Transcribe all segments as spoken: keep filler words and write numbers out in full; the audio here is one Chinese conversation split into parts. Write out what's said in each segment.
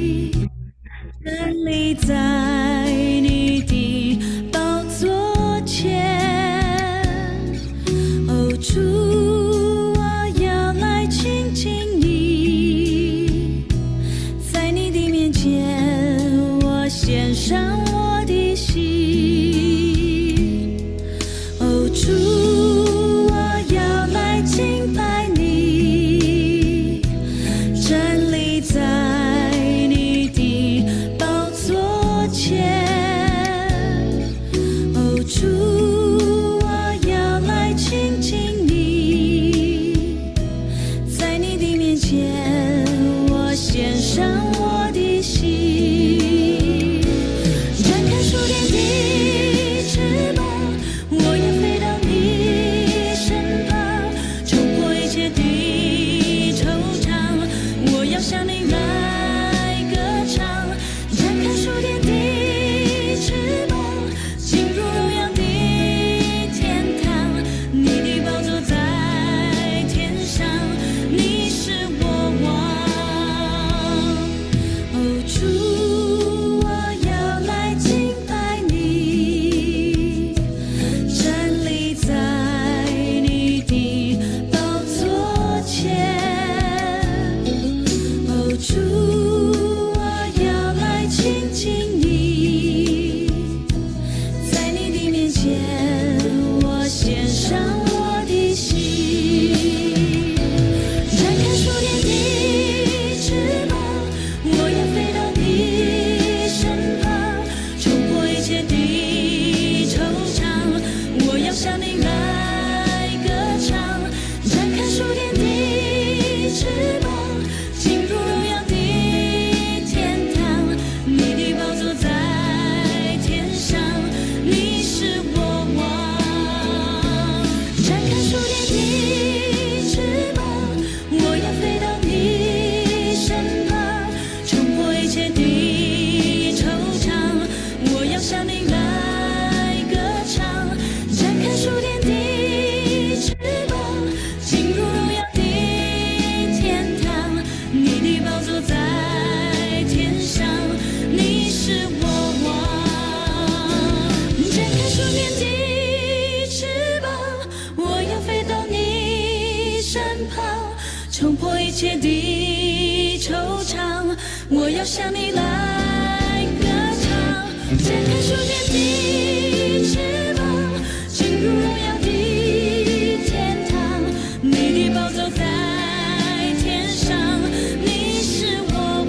站立在你的宝座前，哦，主，我要来亲近你，在你的面前，我献上我的心，哦，主，我要来敬拜你，站立在你的宝座前，哦，主，我要来亲近你，在你的面前，我献上我的心，展开属天的翅膀，我要飞到你身旁，冲破一切的惆怅，我要向你来歌唱，展开属天的翅膀，进入荣耀的天堂，你的宝座在天上，你是我王，哦，主，我要来敬拜你，站立在你的宝座前，哦，主，我要来亲近你，在你的面前，我献上我的心，展开属天的翅膀，我要飞到你身旁，冲破一切的惆怅，我要向你来歌唱，展开属天的翅膀，进入荣耀的天堂，你的宝座在天上，你是我王，展开属天的翅膀，我要飞到你身旁，冲破一切的惆怅，我要向你来歌唱，展开属天的翅膀，进入荣耀的天堂，你的宝座在天上，你是我王，展开属天的翅膀，我要飞到你身旁，冲破一切的惆怅，我要向你来歌唱，展开属天的翅膀，进入荣耀的天堂，你的宝座在天上，你是我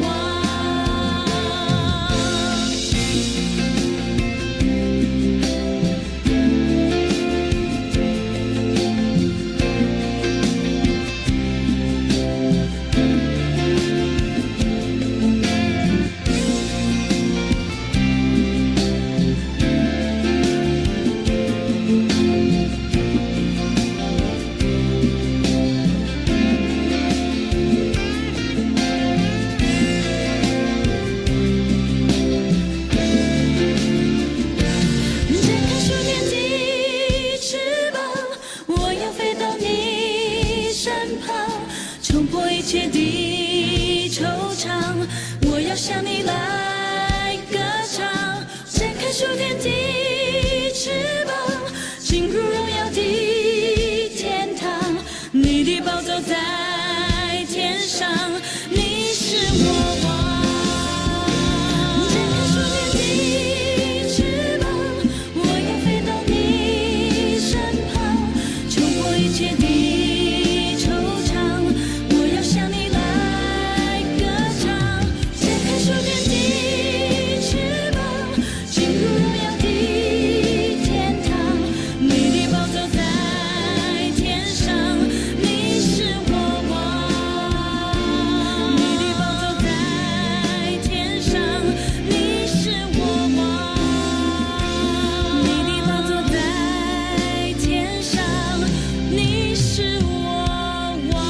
展开属天的翅膀，我要飞到你身旁，冲破一切的惆怅，我要向你来歌唱，展开属天的翅膀，进入荣耀的天堂，你的宝座在天上，你是我王。展开属天的翅膀，我要飞到你身旁，冲破一切的惆怅，我要向你来歌唱，展开属天的翅膀，进入荣耀的天堂，你的宝座在天上，你是我王，你的宝座在天上，你是我王，你的宝座在天上，你是我王。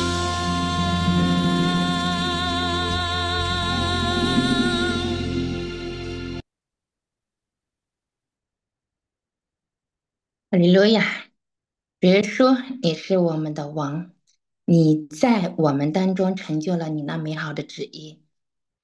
哈利路亚！主耶稣，你是我们的王，你在我们当中成就了你那美好的旨意。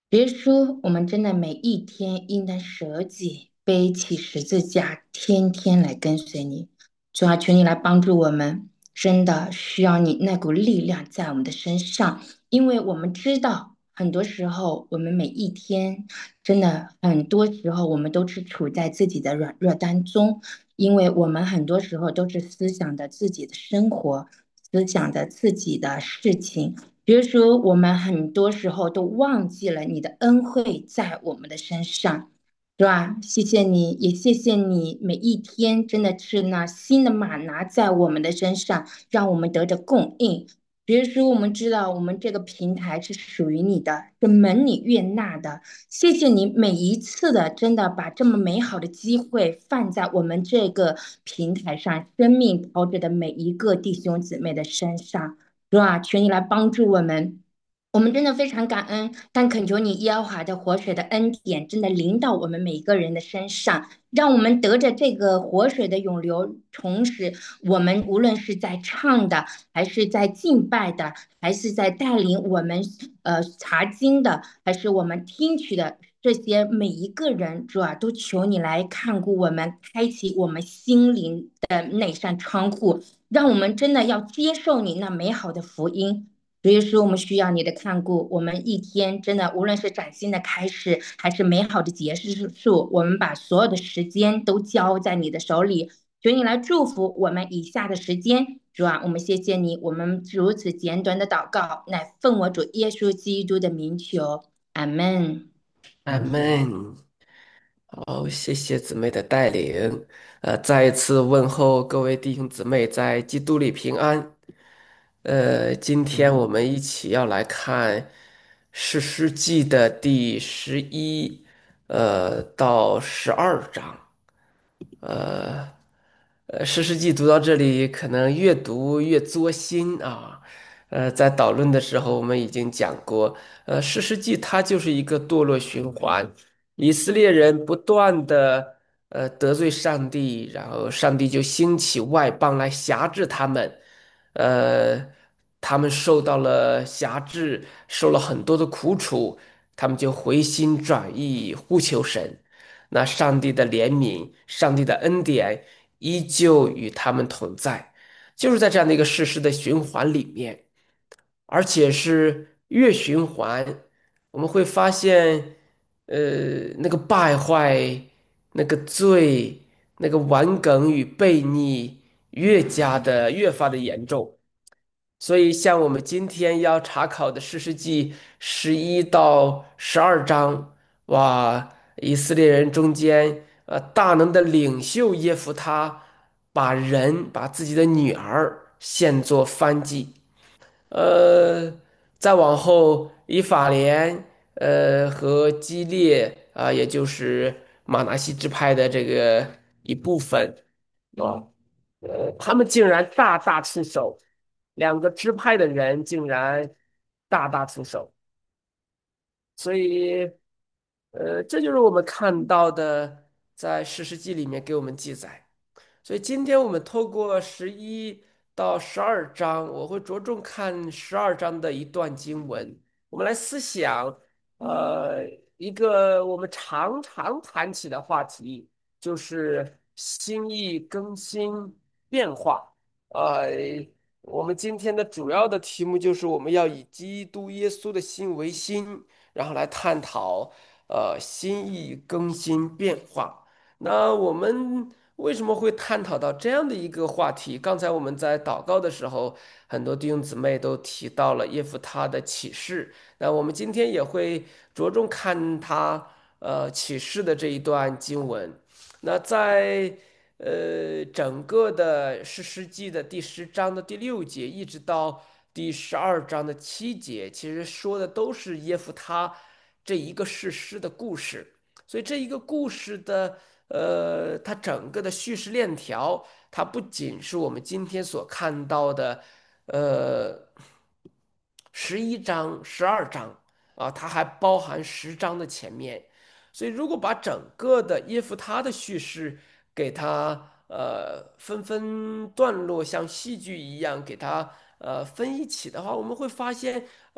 别说我们真的每一天应当舍己，背起十字架，天天来跟随你。主啊，求你来帮助我们，真的需要你那股力量在我们的身上，因为我们知道，很多时候我们每一天，真的很多时候我们都是处在自己的软弱当中，因为我们很多时候都是思想的自己的生活，思想的自己的事情。比如说，我们很多时候都忘记了你的恩惠在我们的身上，是吧？谢谢你，也谢谢你每一天真的是那新的玛拿在我们的身上，让我们得着供应。比如说，我们知道我们这个平台是属于你的，是蒙你悦纳的。谢谢你每一次的真的把这么美好的机会放在我们这个平台上，生命陶着的每一个弟兄姊妹的身上。主啊，求你来帮助我们。我们真的非常感恩，但恳求你耶和华的活水的恩典，真的临到我们每一个人的身上，让我们得着这个活水的涌流。同时，我们无论是在唱的，还是在敬拜的，还是在带领我们呃查经的，还是我们听取的这些每一个人，主啊，都求你来看顾我们，开启我们心灵的那扇窗户，让我们真的要接受你那美好的福音。所以说，我们需要你的看顾。我们一天真的，无论是崭新的开始，还是美好的结束，我们把所有的时间都交在你的手里。求你来祝福我们以下的时间。主啊，我们谢谢你，我们如此简短的祷告，乃奉我主耶稣基督的名求，阿门。 阿门。好，谢谢姊妹的带领。呃，再一次问候各位弟兄姊妹在基督里平安。呃，今天我们一起要来看《士师记》的第十一呃到十二章。呃呃，《士师记》读到这里，可能越读越作心啊。呃，在导论的时候，我们已经讲过，呃，《士师记》它就是一个堕落循环，以色列人不断的呃得罪上帝，然后上帝就兴起外邦来辖制他们，呃，他们受到了辖制，受了很多的苦楚，他们就回心转意，呼求神。那上帝的怜悯，上帝的恩典依旧与他们同在，就是在这样的一个世事的循环里面，而且是越循环，我们会发现，呃，那个败坏、那个罪、那个顽梗与悖逆越加的越发的严重。所以，像我们今天要查考的《士师记》十一到十二章，哇，以色列人中间，呃，大能的领袖耶夫他，把人把自己的女儿献作燔祭。呃，再往后，以法莲，呃，和基列啊、也就是马拿西支派的这个一部分。啊。他们竟然大打出手，两个支派的人竟然大打出手，所以，呃，这就是我们看到的在史诗记里面给我们记载。所以今天我们透过十一到十二章，我会着重看十二章的一段经文，我们来思想，呃，一个我们常常谈起的话题，就是心意更新变化。呃，我们今天的主要的题目就是我们要以基督耶稣的心为心，然后来探讨呃心意更新变化。那我们为什么会探讨到这样的一个话题？刚才我们在祷告的时候，很多弟兄姊妹都提到了耶夫他的启示。那我们今天也会着重看他呃启示的这一段经文。那在呃整个的士师记的第十章的第六节，一直到第十二章的七节，其实说的都是耶夫他这一个士师的故事。所以这一个故事的呃，它整个的叙事链条，它不仅是我们今天所看到的，呃，十一章、十二章啊，它还包含十章的前面。所以，如果把整个的耶夫他的叙事给它呃分分段落，像戏剧一样给它呃分一起的话，我们会发现，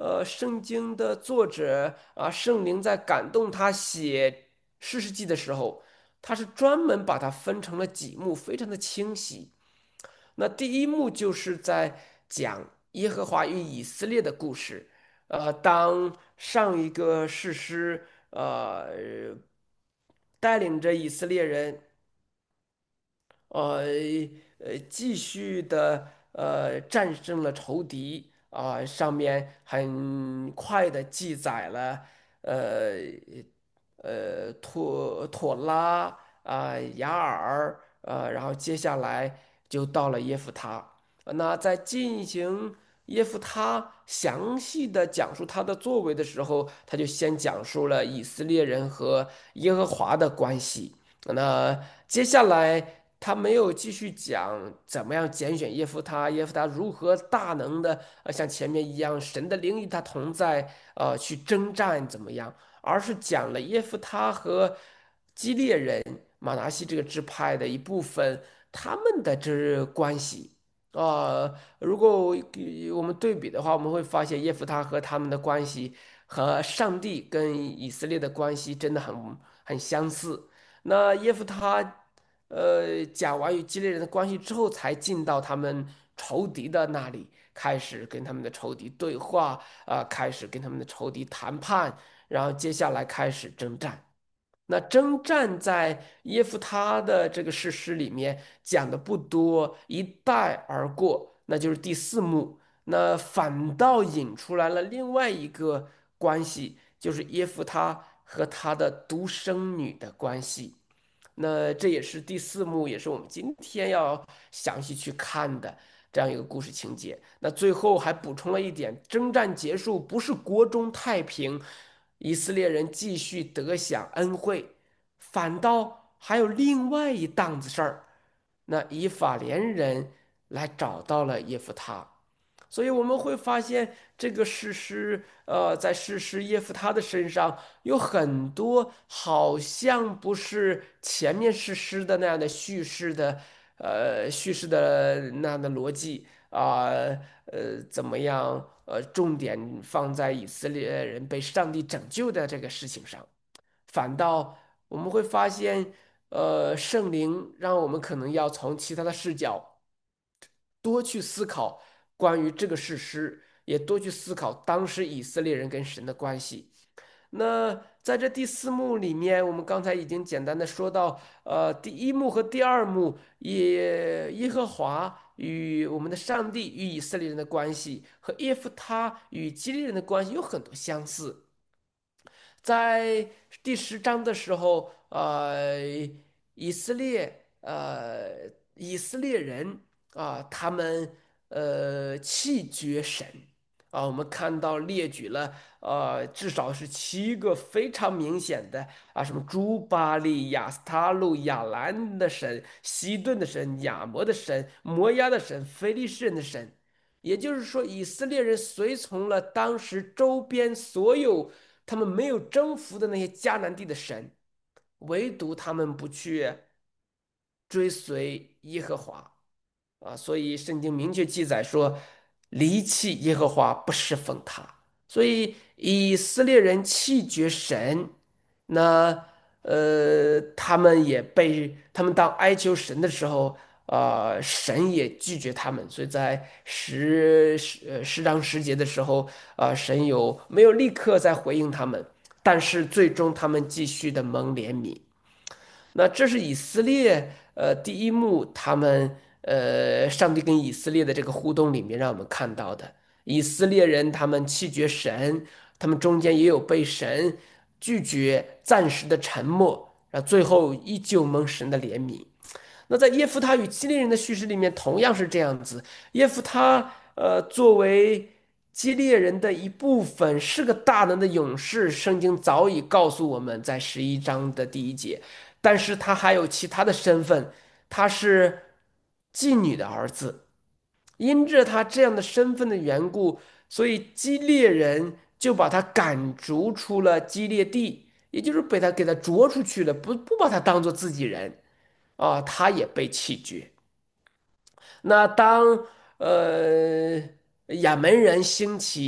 呃，圣经的作者啊，圣灵在感动他写士师记的时候，他是专门把它分成了几幕，非常的清晰。那第一幕就是在讲耶和华与以色列的故事。呃，当上一个士师呃带领着以色列人。呃呃，继续的呃战胜了仇敌啊，上面很快的记载了呃呃妥妥拉啊、雅尔啊，然后接下来就到了耶夫他。那在进行耶夫他详细的讲述他的作为的时候，他就先讲述了以色列人和耶和华的关系。那接下来他没有继续讲怎么样拣选耶夫他，耶夫他如何大能的呃像前面一样，神的灵与他同在，呃去征战怎么样，而是讲了耶夫他和基列人马拿西这个支派的一部分他们的这关系。啊、如果我们对比的话，我们会发现耶夫他和他们的关系和上帝跟以色列的关系真的很很相似。那耶夫他，呃，讲完与基列人的关系之后，才进到他们仇敌的那里，开始跟他们的仇敌对话，啊、开始跟他们的仇敌谈判，然后接下来开始征战。那征战在耶夫他的这个事诗里面讲的不多，一带而过，那就是第四幕。那反倒引出来了另外一个关系，就是耶夫他和他的独生女的关系。那这也是第四幕，也是我们今天要详细去看的这样一个故事情节。那最后还补充了一点，征战结束不是国中太平，以色列人继续得享恩惠，反倒还有另外一档子事儿。那以法莲人来找到了耶夫他。所以我们会发现，这个诗诗，呃，在诗诗耶夫他的身上有很多好像不是前面诗诗的那样的叙事的，呃，叙事的那样的逻辑啊，呃，怎么样？呃，重点放在以色列人被上帝拯救的这个事情上，反倒我们会发现，呃，圣灵让我们可能要从其他的视角。多去思考关于这个事实，也多去思考当时以色列人跟神的关系。那在这第四幕里面，我们刚才已经简单的说到，呃，第一幕和第二幕，耶耶和华与我们的上帝与以色列人的关系，和耶夫他与基列人的关系有很多相似。在第十章的时候，呃，以色列呃以色列人啊、他们呃弃绝神啊，我们看到列举了呃至少是七个非常明显的啊，什么朱巴利、亚斯他路、亚兰的神、西顿的神、亚摩的神、摩押的神、非利士人的神。也就是说，以色列人随从了当时周边所有他们没有征服的那些迦南地的神，唯独他们不去追随耶和华啊。所以圣经明确记载说，离弃耶和华不侍奉他。所以以色列人弃绝神，那呃，他们也被他们当哀求神的时候。呃，神也拒绝他们，所以在十十呃十章十节的时候，啊、神有没有立刻在回应他们？但是最终他们继续的蒙怜悯。那这是以色列呃第一幕，他们呃上帝跟以色列的这个互动里面，让我们看到的以色列人他们弃绝神，他们中间也有被神拒绝、暂时的沉默，然后最后依旧蒙神的怜悯。那在耶夫他与基列人的叙事里面，同样是这样子。耶夫他呃，作为基列人的一部分，是个大能的勇士。圣经早已告诉我们在十一章的第一节，但是他还有其他的身份，他是妓女的儿子。因着他这样的身份的缘故，所以基列人就把他赶逐出了基列地，也就是被他给他逐出去了，不不把他当做自己人。啊，他也被弃绝。那当呃亚门人兴起，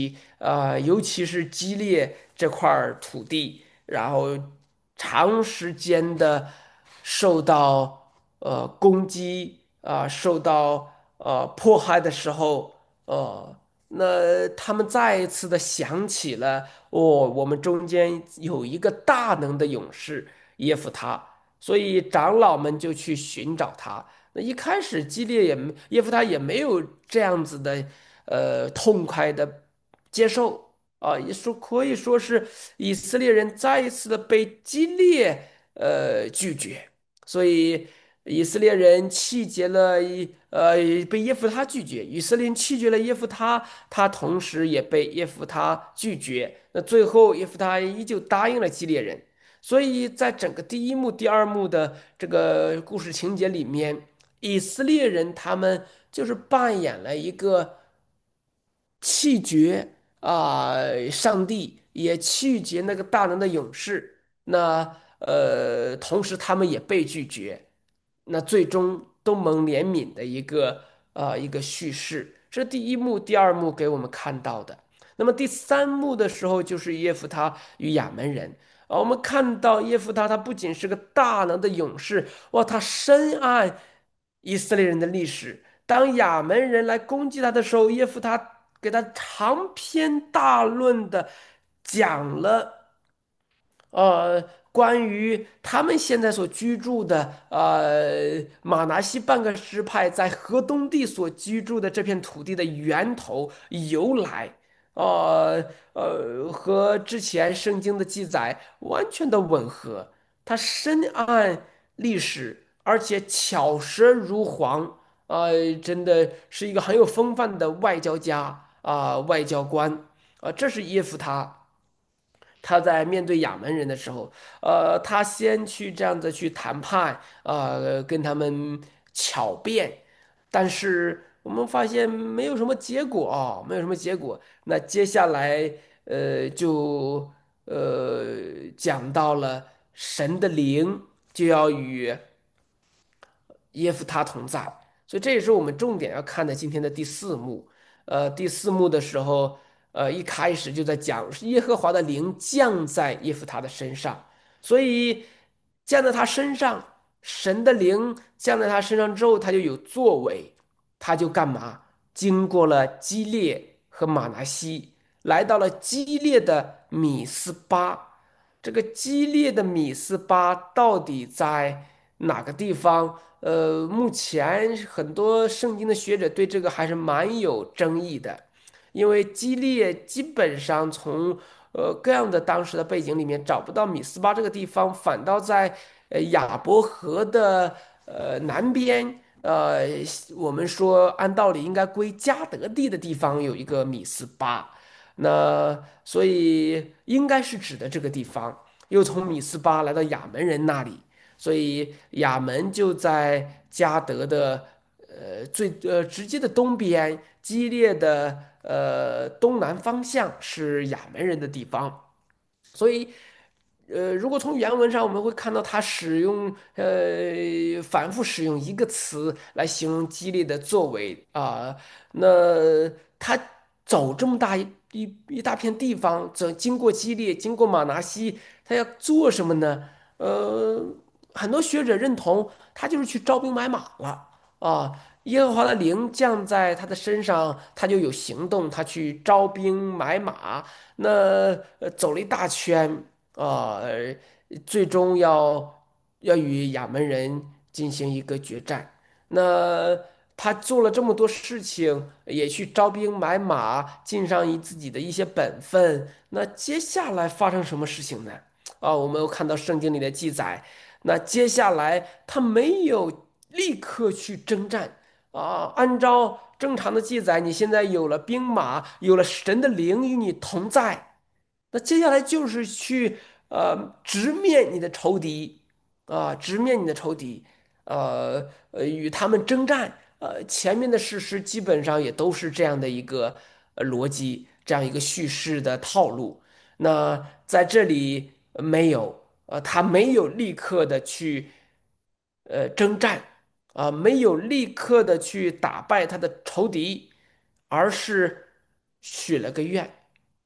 啊、尤其是基列这块儿土地，然后长时间的受到呃攻击啊、受到呃迫害的时候，呃，那他们再一次的想起了，哦，我们中间有一个大能的勇士耶夫他，所以长老们就去寻找他。那一开始基列也没耶夫他也没有这样子的呃痛快的接受啊，也说可以说是以色列人再一次的被基列呃拒绝，所以以色列人气结了一呃被耶夫他拒绝，以色列人气绝了耶夫他，他同时也被耶夫他拒绝，那最后耶夫他依旧答应了基列人。所以在整个第一幕、第二幕的这个故事情节里面，以色列人他们就是扮演了一个弃绝啊、上帝，也弃绝那个大能的勇士。那呃，同时他们也被拒绝，那最终都蒙怜悯的一个啊、一个叙事。这是第一幕、第二幕给我们看到的。那么第三幕的时候，就是耶夫他与亚门人。啊，我们看到耶夫他，他不仅是个大能的勇士，哇，他深谙以色列人的历史。当亚门人来攻击他的时候，耶夫他给他长篇大论的讲了。呃，关于他们现在所居住的呃马拿西半个支派在河东地所居住的这片土地的源头由来，呃呃，和之前圣经的记载完全的吻合。他深谙历史，而且巧舌如簧，呃，真的是一个很有风范的外交家啊、外交官啊、这是耶夫他。他在面对亚门人的时候，呃，他先去这样子去谈判，呃，跟他们巧辩，但是我们发现没有什么结果啊，没有什么结果。那接下来，呃，就呃讲到了神的灵就要与耶夫他同在，所以这也是我们重点要看的今天的第四幕。呃，第四幕的时候，呃，一开始就在讲耶和华的灵降在耶夫他的身上，所以降在他身上，神的灵降在他身上之后，他就有作为，他就干嘛？经过了基列和马拿西，来到了基列的米斯巴。这个基列的米斯巴到底在哪个地方？呃，目前很多圣经的学者对这个还是蛮有争议的，因为基列基本上从呃各样的当时的背景里面找不到米斯巴这个地方，反倒在呃亚伯河的呃南边，呃，我们说按道理应该归加德地的地方有一个米斯巴，那所以应该是指的这个地方，又从米斯巴来到亚门人那里。所以亚门就在加德的呃最呃直接的东边，激烈的呃东南方向是亚门人的地方。所以，呃，如果从原文上我们会看到他使用呃反复使用一个词来形容激烈的作为啊、那他走这么大一一一大片地方，走经过激烈，经过马拿西，他要做什么呢？呃，很多学者认同他就是去招兵买马了啊。耶和华的灵降在他的身上，他就有行动，他去招兵买马。那呃走了一大圈啊，呃最终要要与亚门人进行一个决战。那他做了这么多事情，也去招兵买马，尽上一自己的一些本分。那接下来发生什么事情呢？啊，我们有看到圣经里的记载，那接下来他没有立刻去征战啊，按照正常的记载，你现在有了兵马，有了神的灵与你同在。那接下来就是去呃直面你的仇敌啊，直面你的仇敌，呃呃与他们征战。呃，前面的事实基本上也都是这样的一个呃逻辑，这样一个叙事的套路。那在这里呃没有，呃，他没有立刻的去呃征战啊，没有立刻的去打败他的仇敌，而是许了个愿。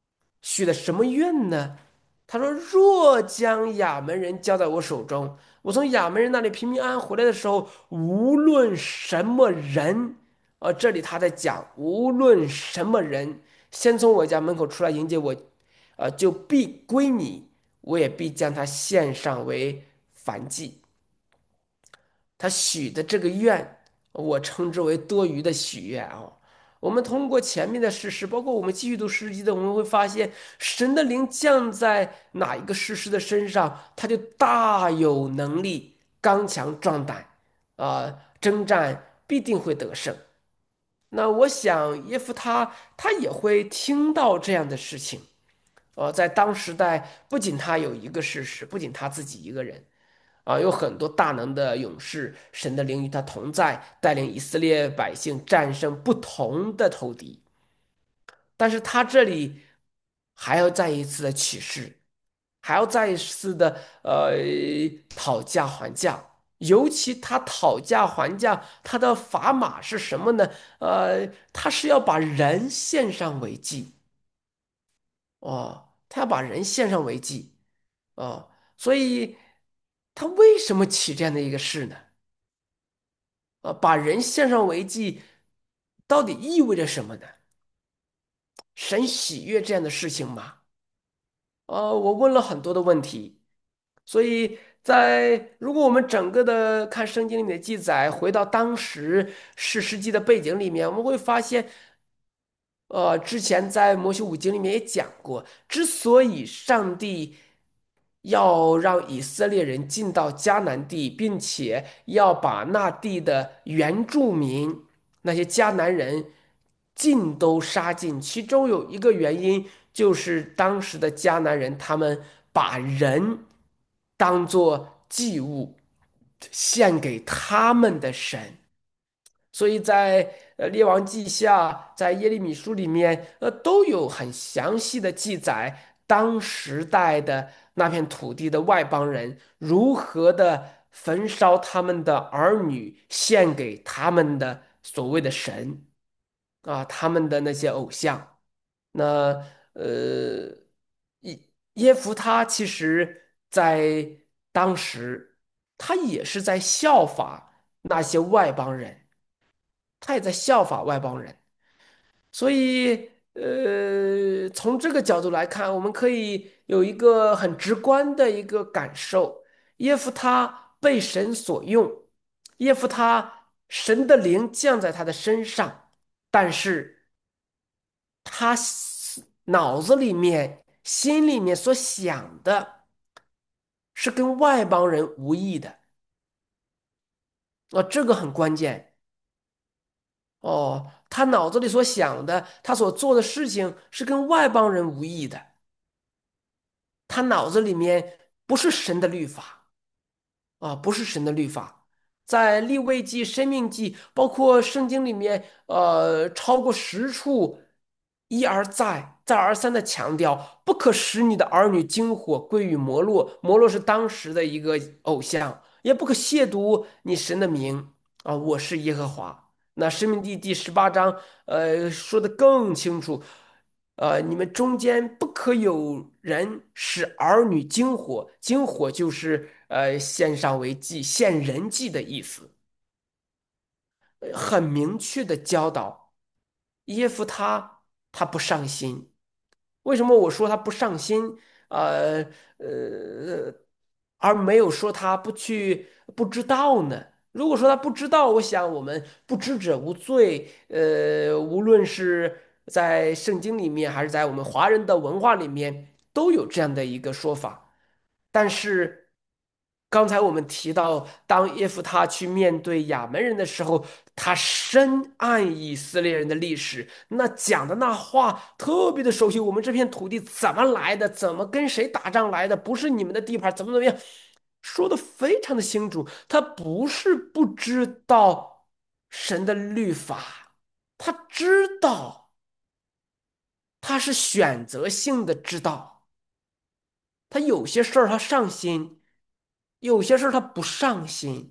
许的什么愿呢？他说：若将亚门人交在我手中，我从亚门人那里平平安安回来的时候，无论什么人，啊，这里他在讲，无论什么人，先从我家门口出来迎接我，呃，就必归你，我也必将他献上为燔祭。他许的这个愿，我称之为多余的许愿啊。我们通过前面的事实，包括我们继续读诗集的，我们会发现，神的灵降在哪一个诗诗的身上，他就大有能力、刚强壮胆，啊、征战必定会得胜。那我想耶夫他他也会听到这样的事情，呃，在当时代，不仅他有一个事实，不仅他自己一个人。啊，有很多大能的勇士，神的灵与他同在，带领以色列百姓战胜不同的仇敌。但是他这里还要再一次的启示，还要再一次的呃讨价还价。尤其他讨价还价，他的砝码是什么呢？呃，他是要把人献上为祭哦，他要把人献上为祭哦，所以他为什么起这样的一个事呢？啊，把人献上为祭，到底意味着什么呢？神喜悦这样的事情吗？呃，我问了很多的问题，所以在如果我们整个的看圣经里面的记载，回到当时史诗记的背景里面，我们会发现，呃，之前在摩西五经里面也讲过，之所以上帝要让以色列人进到迦南地，并且要把那地的原住民那些迦南人尽都杀尽，其中有一个原因就是当时的迦南人他们把人当作祭物献给他们的神。所以在呃《列王记下》在耶利米书里面，呃都有很详细的记载，当时代的那片土地的外邦人如何的焚烧他们的儿女，献给他们的所谓的神啊，他们的那些偶像。那呃，耶耶夫他其实在当时，他也是在效法那些外邦人。他也在效法外邦人，所以呃，从这个角度来看，我们可以有一个很直观的一个感受：耶夫他被神所用，耶夫他神的灵降在他的身上，但是他思脑子里面、心里面所想的是跟外邦人无异的，啊，这个很关键。哦，他脑子里所想的，他所做的事情是跟外邦人无异的。他脑子里面不是神的律法啊，不是神的律法。在利未记、生命记，包括圣经里面，呃，超过十处一而再、再而三的强调，不可使你的儿女经火归于摩洛，摩洛是当时的一个偶像，也不可亵渎你神的名啊，我是耶和华。那《申命记》第十八章，呃，说的更清楚，呃，你们中间不可有人使儿女经火，经火就是呃献上为祭、献人祭的意思，呃很明确的教导耶夫他他不上心。为什么我说他不上心？呃呃，而没有说他不去不知道呢？如果说他不知道，我想我们不知者无罪。呃，无论是在圣经里面，还是在我们华人的文化里面，都有这样的一个说法。但是刚才我们提到，当耶夫他去面对亚门人的时候，他深谙以色列人的历史，那讲的那话特别的熟悉。我们这片土地怎么来的？怎么跟谁打仗来的？不是你们的地盘，怎么怎么样？说的非常的清楚。他不是不知道神的律法，他知道，他是选择性的知道。他有些事儿他上心，有些事儿他不上心。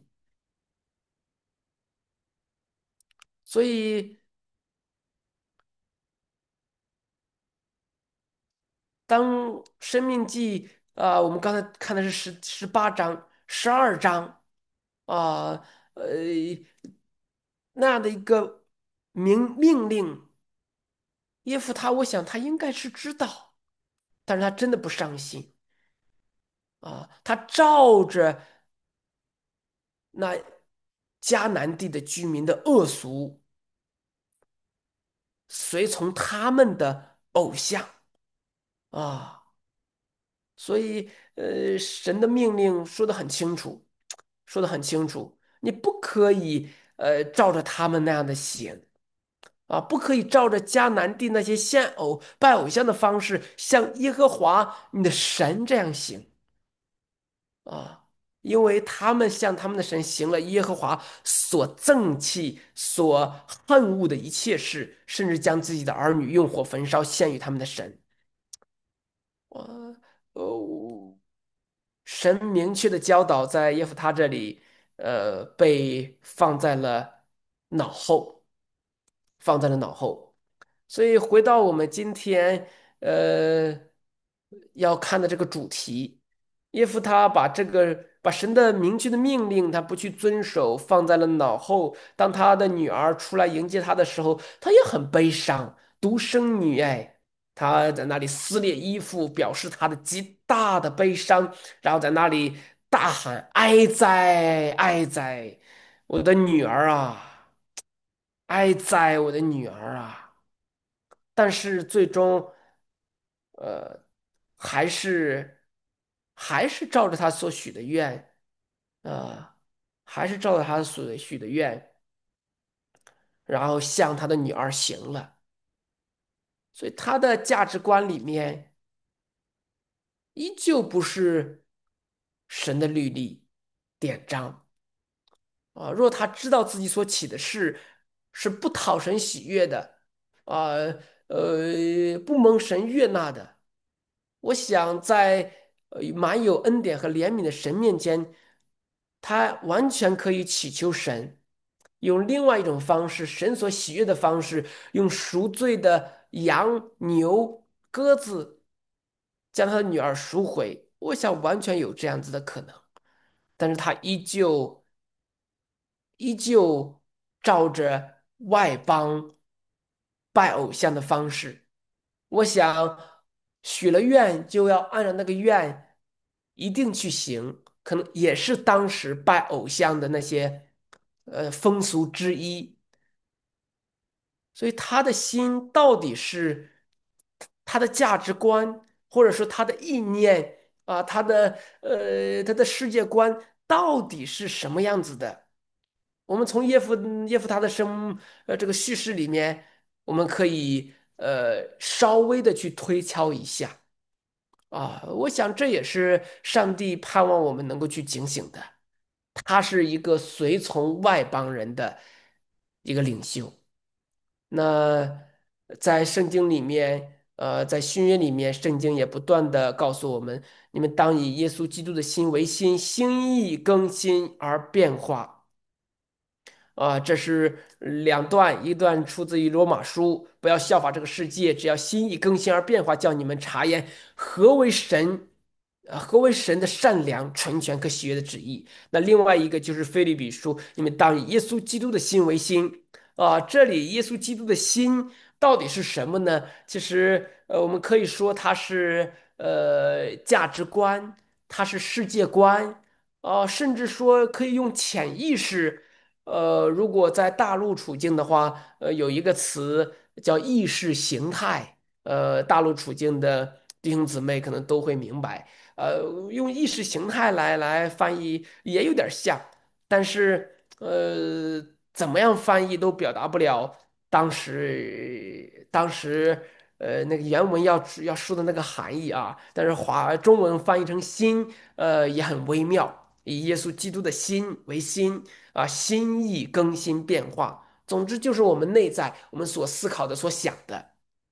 所以当《生命记》啊、我们刚才看的是十十八章、十二章啊，呃，那样的一个明命令，耶夫他，我想他应该是知道，但是他真的不上心啊，他照着那迦南地的居民的恶俗，随从他们的偶像啊。所以，呃，神的命令说的很清楚，说的很清楚，你不可以呃照着他们那样的行啊，不可以照着迦南地那些献偶拜偶像的方式，像耶和华你的神这样行啊，因为他们向他们的神行了耶和华所憎弃、所恨恶的一切事，甚至将自己的儿女用火焚烧献与他们的神。我哦，神明确的教导在耶夫他这里，呃，被放在了脑后，放在了脑后。所以回到我们今天，呃，要看的这个主题，耶夫他把这个把神的明确的命令，他不去遵守，放在了脑后。当他的女儿出来迎接他的时候，他也很悲伤，独生女，哎。他在那里撕裂衣服，表示他的极大的悲伤，然后在那里大喊：“哀哉，哀哉，我的女儿啊！哀哉，我的女儿啊！”但是最终，呃，还是还是照着他所许的愿，呃，还是照着他所许的愿，然后向他的女儿行了。所以他的价值观里面。依旧不是神的律例典章啊。若他知道自己所起的事是不讨神喜悦的啊，呃，不蒙神悦纳的，我想在呃满有恩典和怜悯的神面前，他完全可以祈求神，用另外一种方式，神所喜悦的方式，用赎罪的羊、牛、鸽子，将他的女儿赎回。我想完全有这样子的可能，但是他依旧依旧照着外邦拜偶像的方式。我想许了愿就要按照那个愿一定去行，可能也是当时拜偶像的那些呃风俗之一。所以他的心到底是他的价值观，或者说他的意念啊，他的呃他的世界观到底是什么样子的？我们从耶夫耶夫他的生呃这个叙事里面，我们可以呃稍微的去推敲一下啊。我想这也是上帝盼望我们能够去警醒的。他是一个随从外邦人的一个领袖。那在圣经里面，呃，在新约里面，圣经也不断的告诉我们，你们当以耶稣基督的心为心，心意更新而变化。啊，这是两段，一段出自于罗马书，不要效法这个世界，只要心意更新而变化，叫你们查验何为神，呃，何为神的善良、纯全可喜悦的旨意。那另外一个就是腓立比书，你们当以耶稣基督的心为心。啊，这里耶稣基督的心到底是什么呢？其实，呃，我们可以说它是呃价值观，它是世界观，啊，甚至说可以用潜意识。呃，如果在大陆处境的话，呃，有一个词叫意识形态，呃，大陆处境的弟兄姊妹可能都会明白，呃，用意识形态来来翻译也有点像，但是呃，怎么样翻译都表达不了当时当时呃那个原文要要说的那个含义啊，但是华中文翻译成心，呃，也很微妙。以耶稣基督的心为心啊，心意更新变化。总之就是我们内在我们所思考的、所想的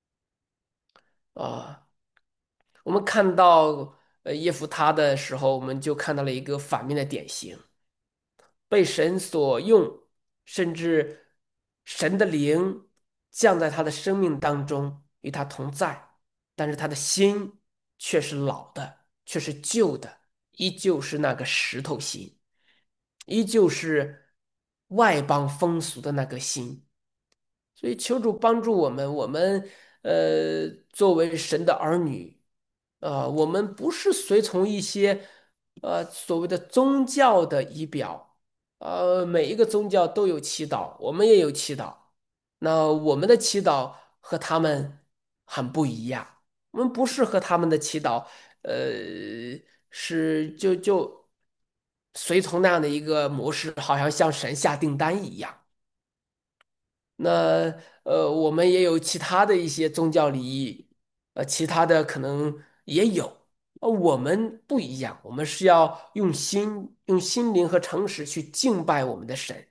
啊。我们看到呃耶夫他的时候，我们就看到了一个反面的典型，被神所用，甚至神的灵降在他的生命当中，与他同在，但是他的心却是老的，却是旧的，依旧是那个石头心，依旧是外邦风俗的那个心。所以求主帮助我们，我们呃作为神的儿女，啊、我们不是随从一些呃所谓的宗教的仪表，呃每一个宗教都有祈祷，我们也有祈祷，那我们的祈祷和他们很不一样，我们不是和他们的祈祷，呃是就就随从那样的一个模式，好像向神下订单一样。那呃，我们也有其他的一些宗教礼仪，呃，其他的可能也有，呃，我们不一样，我们是要用心、用心灵和诚实去敬拜我们的神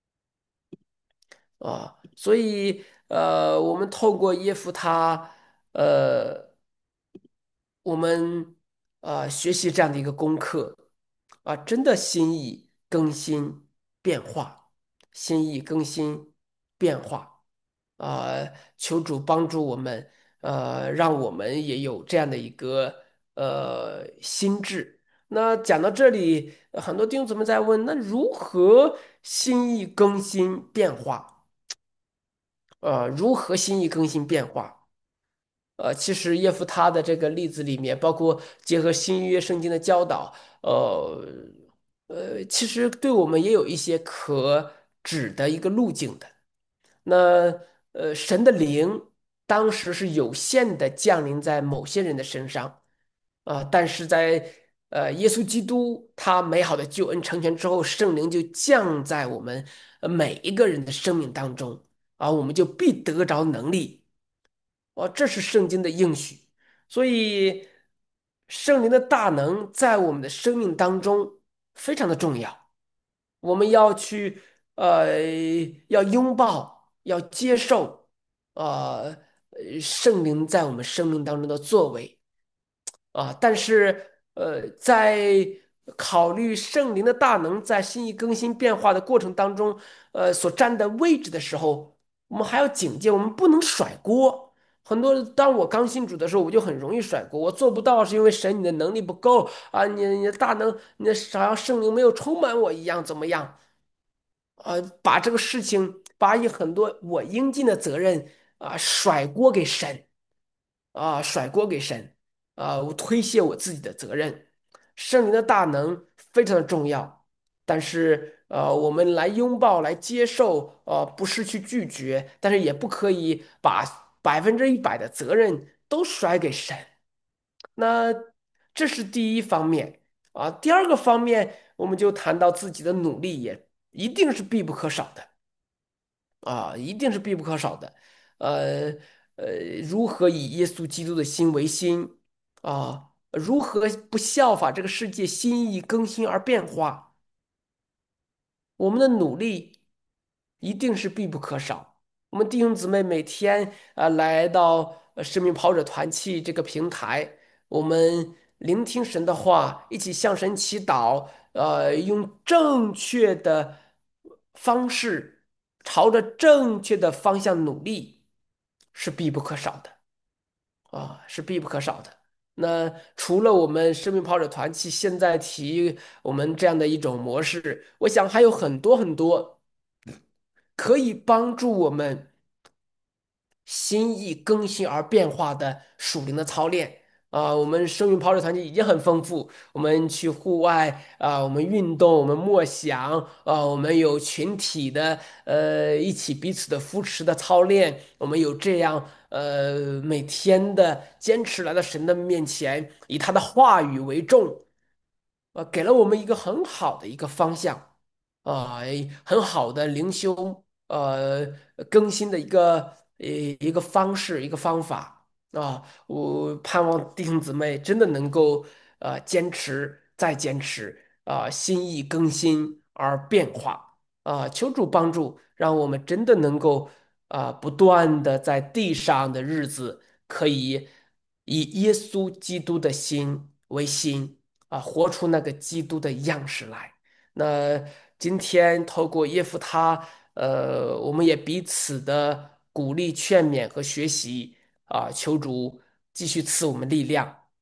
啊，所以呃，我们透过耶夫他，呃，我们呃学习这样的一个功课啊，真的心意更新变化，心意更新变化。啊，求主帮助我们，呃，让我们也有这样的一个呃心智。那讲到这里，呃很多弟兄姊妹在问，那如何心意更新变化？呃，如何心意更新变化？呃，其实耶夫他的这个例子里面，包括结合新约圣经的教导，呃呃，其实对我们也有一些可指的一个路径的。那呃，神的灵当时是有限的降临在某些人的身上啊，但是在呃耶稣基督他美好的救恩成全之后，圣灵就降在我们呃每一个人的生命当中，啊，我们就必得着能力。哦，这是圣经的应许，所以圣灵的大能在我们的生命当中非常的重要。我们要去呃，要拥抱，要接受，呃，呃圣灵在我们生命当中的作为。啊，但是呃，在考虑圣灵的大能在心意更新变化的过程当中，呃，所占的位置的时候，我们还要警戒，我们不能甩锅。很多当我刚信主的时候，我就很容易甩锅，我做不到是因为神你的能力不够啊，你你的大能，你的好像圣灵没有充满我一样，怎么样？呃，把这个事情，把以很多我应尽的责任啊、甩锅给神。啊，甩锅给神，啊，我推卸我自己的责任。圣灵的大能非常的重要，但是呃，我们来拥抱、来接受，呃，不是去拒绝，但是也不可以把百分之一百的责任都甩给神。那这是第一方面啊，第二个方面，我们就谈到自己的努力也一定是必不可少的。啊，一定是必不可少的。呃呃，如何以耶稣基督的心为心啊？如何不效法这个世界心意更新而变化？我们的努力一定是必不可少。我们弟兄姊妹每天啊、来到呃生命跑者团契这个平台，我们聆听神的话，一起向神祈祷，呃，用正确的方式，朝着正确的方向努力，是必不可少的。啊，是必不可少的。那除了我们生命跑者团契现在提我们这样的一种模式，我想还有很多很多可以帮助我们心意更新而变化的属灵的操练啊。我们生命跑者团体已经很丰富，我们去户外啊，我们运动，我们默想啊，我们有群体的呃一起彼此的扶持的操练，我们有这样呃每天的坚持来到神的面前，以他的话语为重。呃，给了我们一个很好的一个方向，啊、很好的灵修，呃，更新的一个呃一个方式，一个方法啊、我盼望弟兄姊妹真的能够呃坚持再坚持啊、心意更新而变化啊、求主帮助，让我们真的能够啊、不断的在地上的日子可以以耶稣基督的心为心。啊，活出那个基督的样式来。那今天透过耶夫他，呃，我们也彼此的鼓励、劝勉和学习啊，求主继续赐我们力量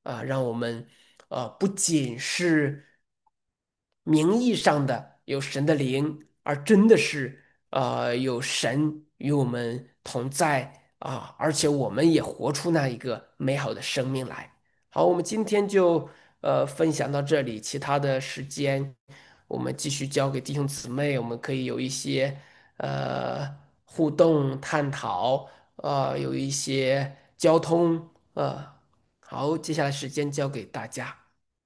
啊，让我们啊不仅是名义上的有神的灵，而真的是呃有神与我们同在啊，而且我们也活出那一个美好的生命来。好，我们今天就呃分享到这里，其他的时间我们继续交给弟兄姊妹，我们可以有一些呃互动探讨，呃有一些交通，呃好，接下来时间交给大家。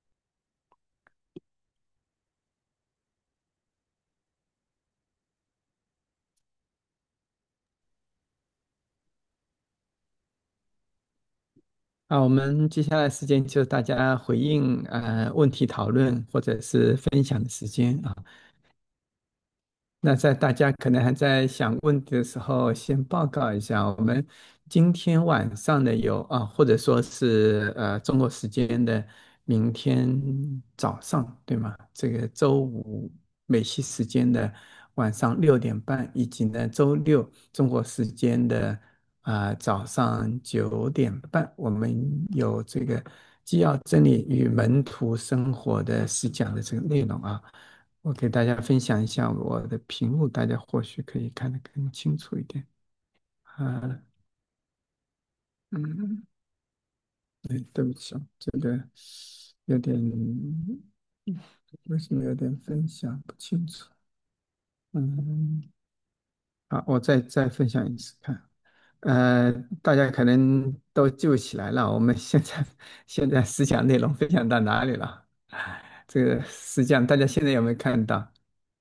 啊，我们接下来时间就是大家回应呃问题讨论或者是分享的时间啊。那在大家可能还在想问题的时候，先报告一下，我们今天晚上的有啊，或者说是呃中国时间的明天早上，对吗？这个周五美西时间的晚上六点半，以及呢周六中国时间的啊、早上九点半，我们有这个基要真理与门徒生活的实讲的这个内容啊。我给大家分享一下我的屏幕，大家或许可以看得更清楚一点。啊，嗯，对，对不起啊，这个有点，为什么有点分享不清楚？嗯，好，我再再分享一次看。呃，大家可能都记不起来了，我们现在现在思想内容分享到哪里了？这个实际上大家现在有没有看到？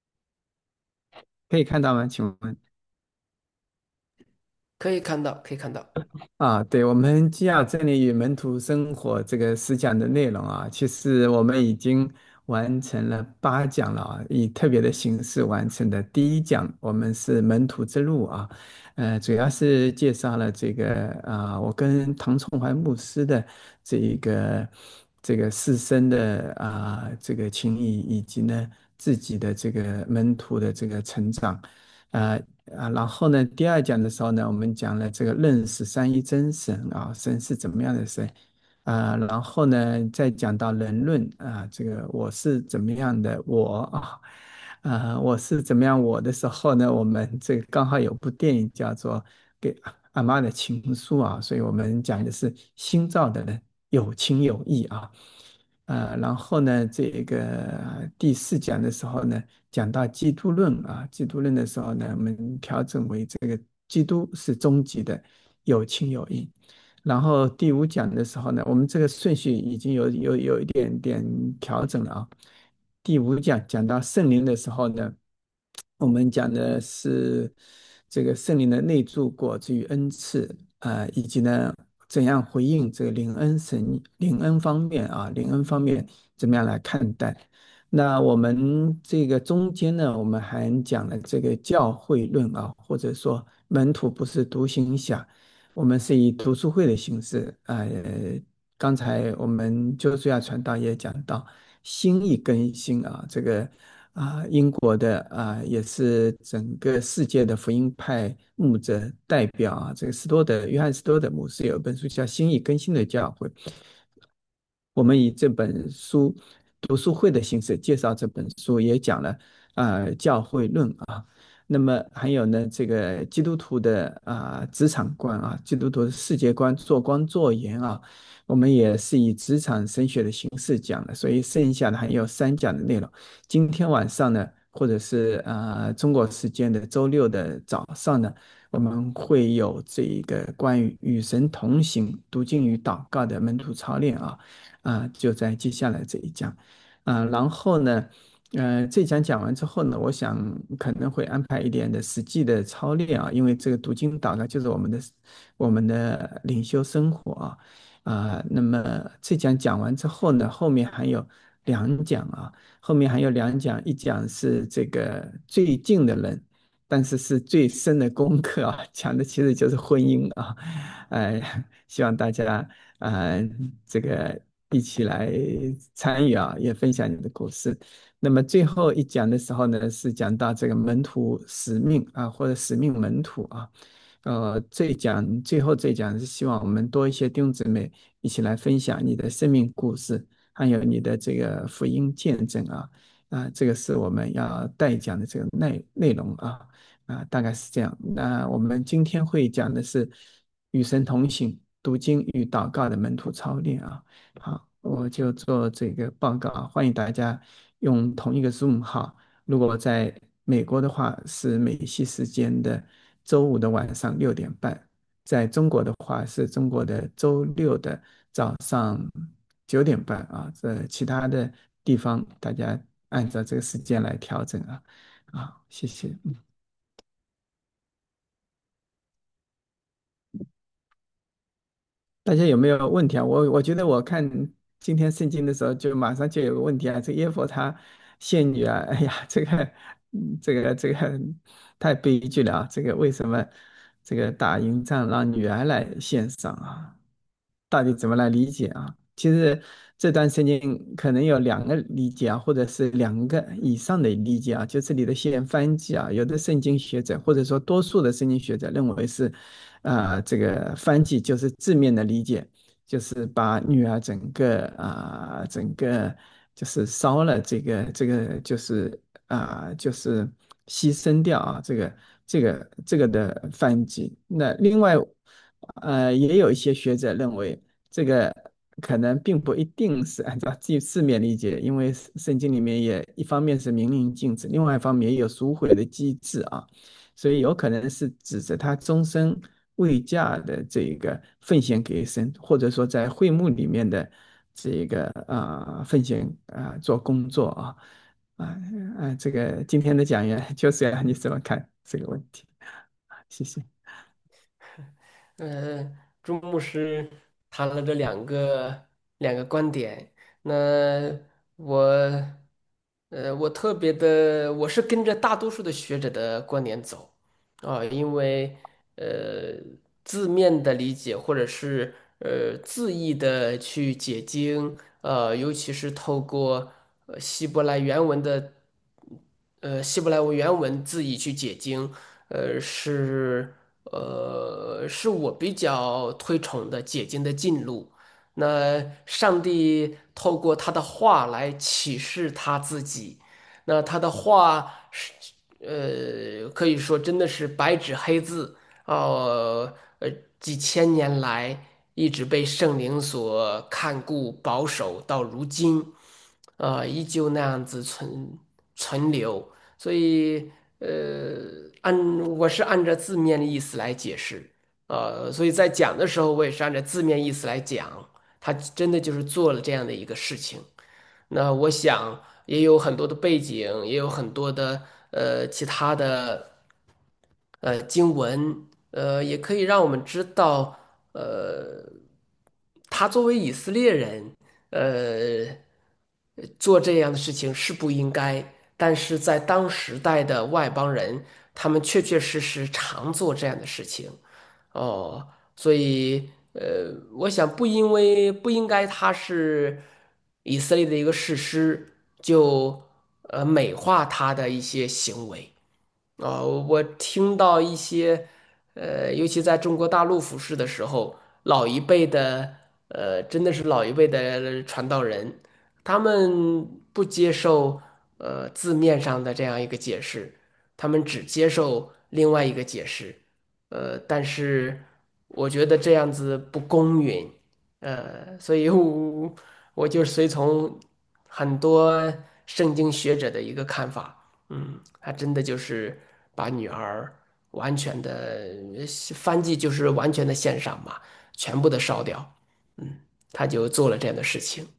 可以看到吗？请问？ 可以看到，可以看到。 啊，对，我们基要真理与门徒生活这个十讲的内容啊，其实我们已经完成了八讲了啊，以特别的形式完成的。第一讲我们是门徒之路啊，呃，主要是介绍了这个啊，我跟唐崇怀牧师的这一个这个师生的啊这个情谊，以及呢自己的这个门徒的这个成长。呃啊，然后呢，第二讲的时候呢，我们讲了这个认识三一真神啊，神是怎么样的神啊，然后呢，再讲到人论啊，这个我是怎么样的我啊，啊，我是怎么样我的时候呢，我们这个刚好有部电影叫做《给阿妈的情书》啊，所以我们讲的是新造的人有情有义啊。呃，然后呢，这个第四讲的时候呢，讲到基督论啊，基督论的时候呢，我们调整为这个基督是终极的，有情有义。然后第五讲的时候呢，我们这个顺序已经有有有一点点调整了啊。第五讲讲到圣灵的时候呢，我们讲的是这个圣灵的内住果子与恩赐，呃，以及呢怎样回应这个灵恩神灵恩方面啊，灵恩方面怎么样来看待？那我们这个中间呢，我们还讲了这个教会论啊，或者说门徒不是独行侠，我们是以读书会的形式，呃，刚才我们就主要传道也讲到心意更新啊，这个啊、英国的啊、也是整个世界的福音派牧者代表啊，这个斯多德约翰斯多德牧师有一本书叫《心意更新的教会》，我们以这本书读书会的形式介绍这本书，也讲了啊、教会论啊。那么还有呢，这个基督徒的啊、职场观啊，基督徒的世界观，做光做盐啊，我们也是以职场神学的形式讲的，所以剩下的还有三讲的内容。今天晚上呢，或者是啊、中国时间的周六的早上呢，我们会有这一个关于与神同行、读经与祷告的门徒操练啊。啊，就在接下来这一讲，啊，然后呢，呃，这讲讲完之后呢，我想可能会安排一点的实际的操练啊，因为这个读经祷告就是我们的我们的灵修生活啊，啊，那么这讲讲完之后呢，后面还有两讲啊，后面还有两讲，一讲是这个最近的人。但是是最深的功课啊，讲的其实就是婚姻啊，哎，希望大家啊，这个一起来参与啊，也分享你的故事。那么最后一讲的时候呢，是讲到这个门徒使命啊，或者使命门徒啊， 呃，这一讲最后这一讲是希望我们多一些弟兄姊妹一起来分享你的生命故事，还有你的这个福音见证啊啊，这个是我们要带讲的这个内内容啊啊，大概是这样。那我们今天会讲的是与神同行、读经与祷告的门徒操练啊。好，我就做这个报告啊，欢迎大家用同一个 Zoom 号。如果在美国的话，是美西时间的周五的晚上六点半；在中国的话，是中国的周六的早上九点半啊。这其他的地方，大家按照这个时间来调整啊。啊，谢谢。嗯大家有没有问题啊？我我觉得我看今天圣经的时候，就马上就有个问题啊，这个耶和华献女啊，哎呀，这个嗯这个这个太悲剧了啊！这个为什么这个打赢仗让女儿来献上啊？到底怎么来理解啊？其实这段圣经可能有两个理解啊，或者是两个以上的理解啊。就这里的现翻记啊，有的圣经学者或者说多数的圣经学者认为是，啊、这个翻记就是字面的理解，就是把女儿整个啊、整个就是烧了，这个这个就是啊、就是牺牲掉啊，这个这个这个的翻记。那另外。呃，也有一些学者认为，这个可能并不一定是按照字字面理解，因为圣经里面也一方面是明令禁止，另外一方面也有赎回的机制啊，所以有可能是指着他终身未嫁的这个奉献给神，或者说在会幕里面的这个啊、奉献啊、做工作啊啊啊，这个今天的讲员就是要你怎么看这个问题？谢谢。 呃，朱牧师谈了这两个两个观点，那我呃我特别的我是跟着大多数的学者的观点走啊，因为呃字面的理解或者是呃字义的去解经，呃尤其是透过呃希伯来原文的呃希伯来文原文字义去解经，呃是。呃，是我比较推崇的解经的进路。那上帝透过他的话来启示他自己，那他的话是，呃，可以说真的是白纸黑字哦，呃，几千年来一直被圣灵所看顾保守，到如今，呃，依旧那样子存存留。所以，呃，按我是按照字面的意思来解释，呃，所以在讲的时候，我也是按照字面意思来讲，他真的就是做了这样的一个事情。那我想也有很多的背景，也有很多的呃其他的呃经文，呃，也可以让我们知道，呃，他作为以色列人，呃，做这样的事情是不应该，但是在当时代的外邦人，他们确确实实常做这样的事情。哦，所以呃，我想不因为不应该他是以色列的一个士师，就呃美化他的一些行为。啊、我听到一些，呃，尤其在中国大陆服侍的时候，老一辈的，呃，真的是老一辈的传道人，他们不接受呃字面上的这样一个解释，他们只接受另外一个解释，呃，但是我觉得这样子不公允，呃，所以我我就随从很多圣经学者的一个看法。嗯，他真的就是把女儿完全的翻译，就是完全的献上嘛，全部的烧掉。嗯，他就做了这样的事情。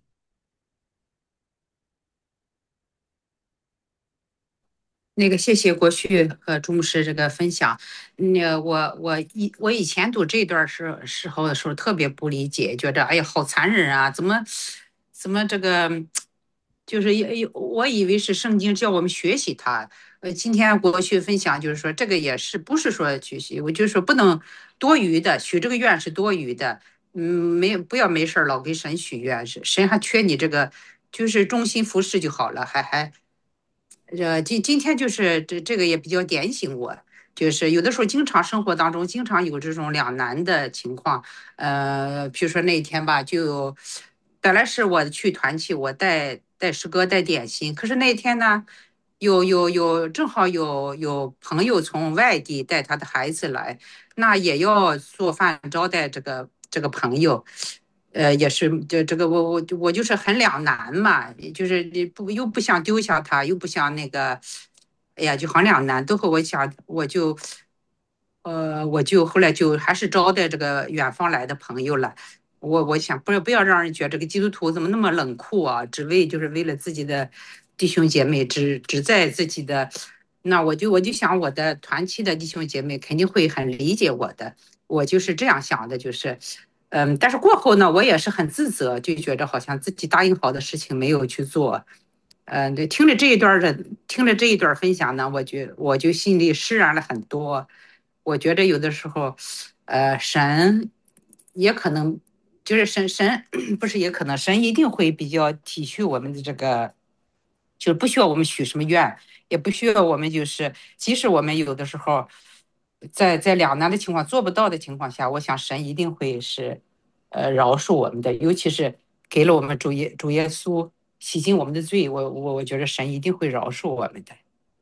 那个谢谢国旭和朱牧师这个分享。那我我以我以前读这段时时候的时候特别不理解，觉得哎呀好残忍啊，怎么怎么这个就是也我以为是圣经叫我们学习它。呃，今天国旭分享就是说这个也是不是说学习，我就说不能多余的许这个愿是多余的。嗯，没有不要没事老给神许愿，神还缺你这个就是忠心服侍就好了，还还。呃，今今天就是这这个也比较点醒我， 就是有的时候经常生活当中经常有这种两难的情况。呃，比如说那一天吧，就本来是我去团契，我带带诗歌带点心，可是那天呢，有有有正好有有朋友从外地带他的孩子来，那也要做饭招待这个这个朋友。呃，也是这这个我我我就是很两难嘛，就是你不又不想丢下他，又不想那个，哎呀，就很两难。都和我想，我就，呃，我就后来就还是招待这个远方来的朋友了。我我想不要不要让人觉得这个基督徒怎么那么冷酷啊？只为就是为了自己的弟兄姐妹，只只在自己的，那我就我就想我的团契的弟兄姐妹肯定会很理解我的。我就是这样想的，就是，嗯，但是过后呢，我也是很自责，就觉得好像自己答应好的事情没有去做。嗯，对，听了这一段的，听了这一段分享呢，我觉我就心里释然了很多。我觉得有的时候，呃，神也可能就是神神不是也可能神一定会比较体恤我们的这个，就不需要我们许什么愿，也不需要我们就是，即使我们有的时候在在两难的情况做不到的情况下，我想神一定会是呃饶恕我们的，尤其是给了我们主耶主耶稣洗净我们的罪，我我我觉得神一定会饶恕我们的。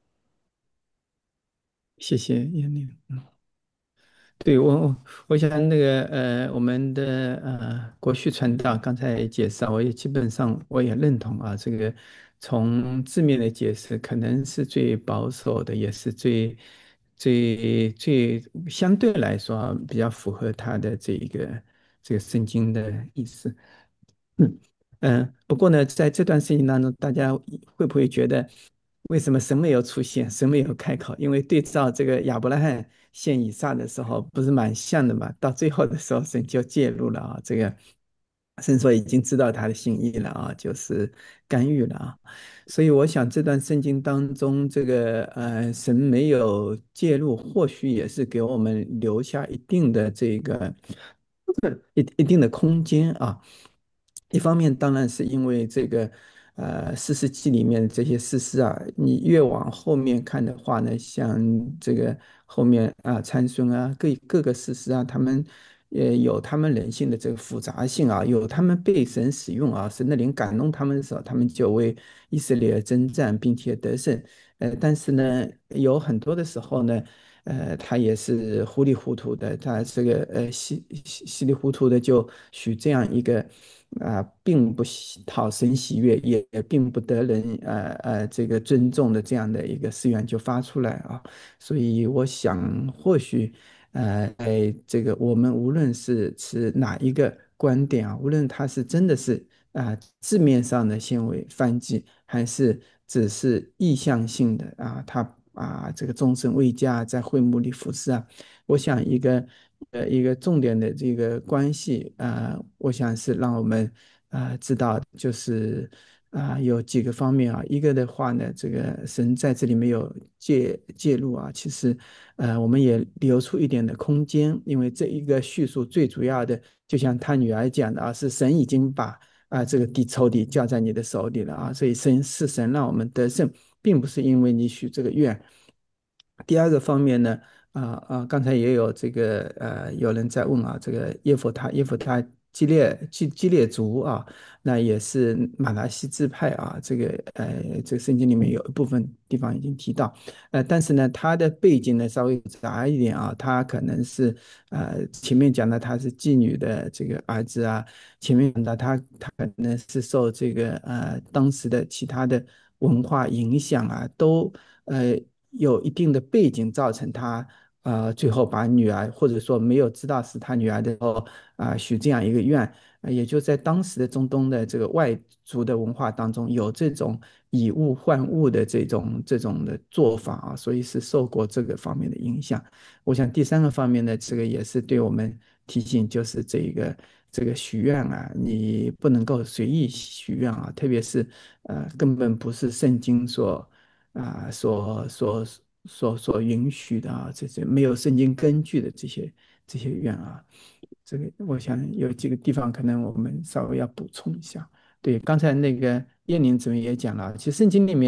谢谢燕玲。嗯。对，我我我想那个呃，我们的呃国序传道刚才也介绍，我也基本上我也认同啊。这个从字面的解释，可能是最保守的，也是最最最相对来说啊比较符合他的这一个这个圣经的意思。嗯嗯，不过呢，在这段事情当中，大家会不会觉得，为什么神没有出现，神没有开口？因为对照这个亚伯拉罕献以撒的时候，不是蛮像的嘛？到最后的时候，神就介入了啊，这个神说已经知道他的心意了啊，就是干预了啊。所以我想这段圣经当中，这个呃，神没有介入，或许也是给我们留下一定的这个一一定的空间啊。一方面当然是因为这个呃四世纪里面的这些事实啊，你越往后面看的话呢，像这个后面啊参孙啊各各个事实啊，他们呃有他们人性的这个复杂性啊，有他们被神使用啊，神的灵感动他们的时候，他们就为以色列征战，并且得胜。呃，但是呢，有很多的时候呢。呃，他也是糊里糊涂的，他这个呃稀稀稀里糊涂的就许这样一个啊、并不喜讨神喜悦，也也并不得人呃呃这个尊重的这样的一个誓愿就发出来啊。所以我想，或许呃在这个我们无论是持哪一个观点啊，无论他是真的是啊、字面上的行为犯忌，还是只是意向性的啊，他啊这个终身未嫁在会幕里服侍啊，我想一个呃一个重点的这个关系啊，我想是让我们啊知道就是啊有几个方面啊，一个的话呢，这个神在这里没有介介入啊，其实呃我们也留出一点的空间，因为这一个叙述最主要的，就像他女儿讲的啊，是神已经把啊这个地仇敌交在你的手里了啊，所以神是神让我们得胜。并不是因为你许这个愿。第二个方面呢，啊、啊，刚才也有这个呃，有人在问啊，这个耶弗他耶弗他基列基基列族啊，那也是马来西支派啊，这个呃，这个圣经里面有一部分地方已经提到，呃，但是呢，他的背景呢稍微复杂一点啊，他可能是呃前面讲的他是妓女的这个儿子啊，前面讲的他他可能是受这个呃当时的其他的文化影响啊，都呃有一定的背景，造成他呃最后把女儿或者说没有知道是他女儿的时候啊、许这样一个愿，呃也就在当时的中东的这个外族的文化当中有这种以物换物的这种这种的做法啊，所以是受过这个方面的影响。我想第三个方面呢，这个也是对我们提醒，就是这个这个许愿啊，你不能够随意许愿啊，特别是呃根本不是圣经所啊所所所所允许的啊，这些没有圣经根据的这些这些愿啊，这个我想有几个地方可能我们稍微要补充一下。对，刚才那个叶宁姊妹也讲了，其实圣经里面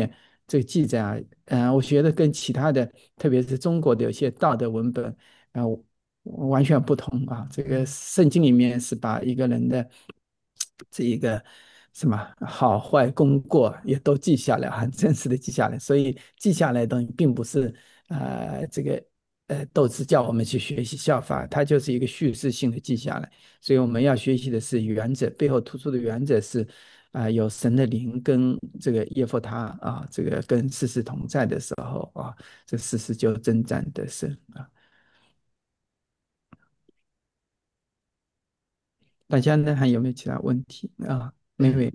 这个记载啊，呃，我觉得跟其他的，特别是中国的有些道德文本，呃，完全不同啊。这个圣经里面是把一个人的这一个什么好坏功过也都记下来，很真实的记下来。所以记下来的东西并不是呃这个呃斗志叫我们去学习效法，它就是一个叙事性的记下来。所以我们要学习的是原则，背后突出的原则是啊、有神的灵跟这个耶和他啊，这个跟事实同在的时候啊，这事实就征战得胜啊。大家呢还有没有其他问题啊？妹妹，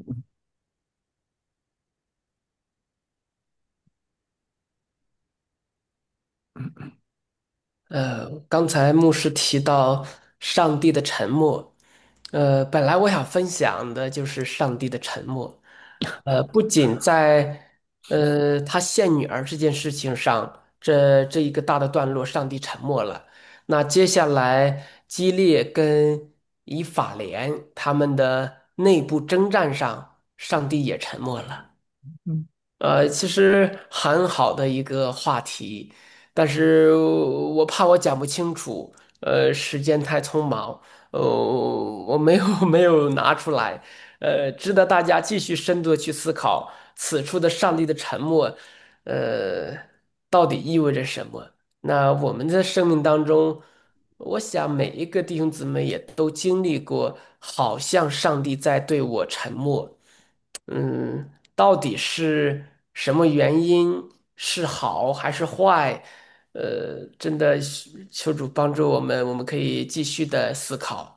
呃，刚才牧师提到上帝的沉默，呃，本来我想分享的就是上帝的沉默。呃，不仅在呃他献女儿这件事情上，这这一个大的段落，上帝沉默了。那接下来基列跟以法莲他们的内部征战上，上帝也沉默了。 嗯呃，其实很好的一个话题，但是我怕我讲不清楚，呃，时间太匆忙，呃，我没有没有拿出来，呃，值得大家继续深度的去思考此处的上帝的沉默，呃，到底意味着什么？那我们的生命当中，我想每一个弟兄姊妹也都经历过，好像上帝在对我沉默。嗯，到底是什么原因？是好还是坏？呃，真的是求主帮助我们，我们可以继续的思考。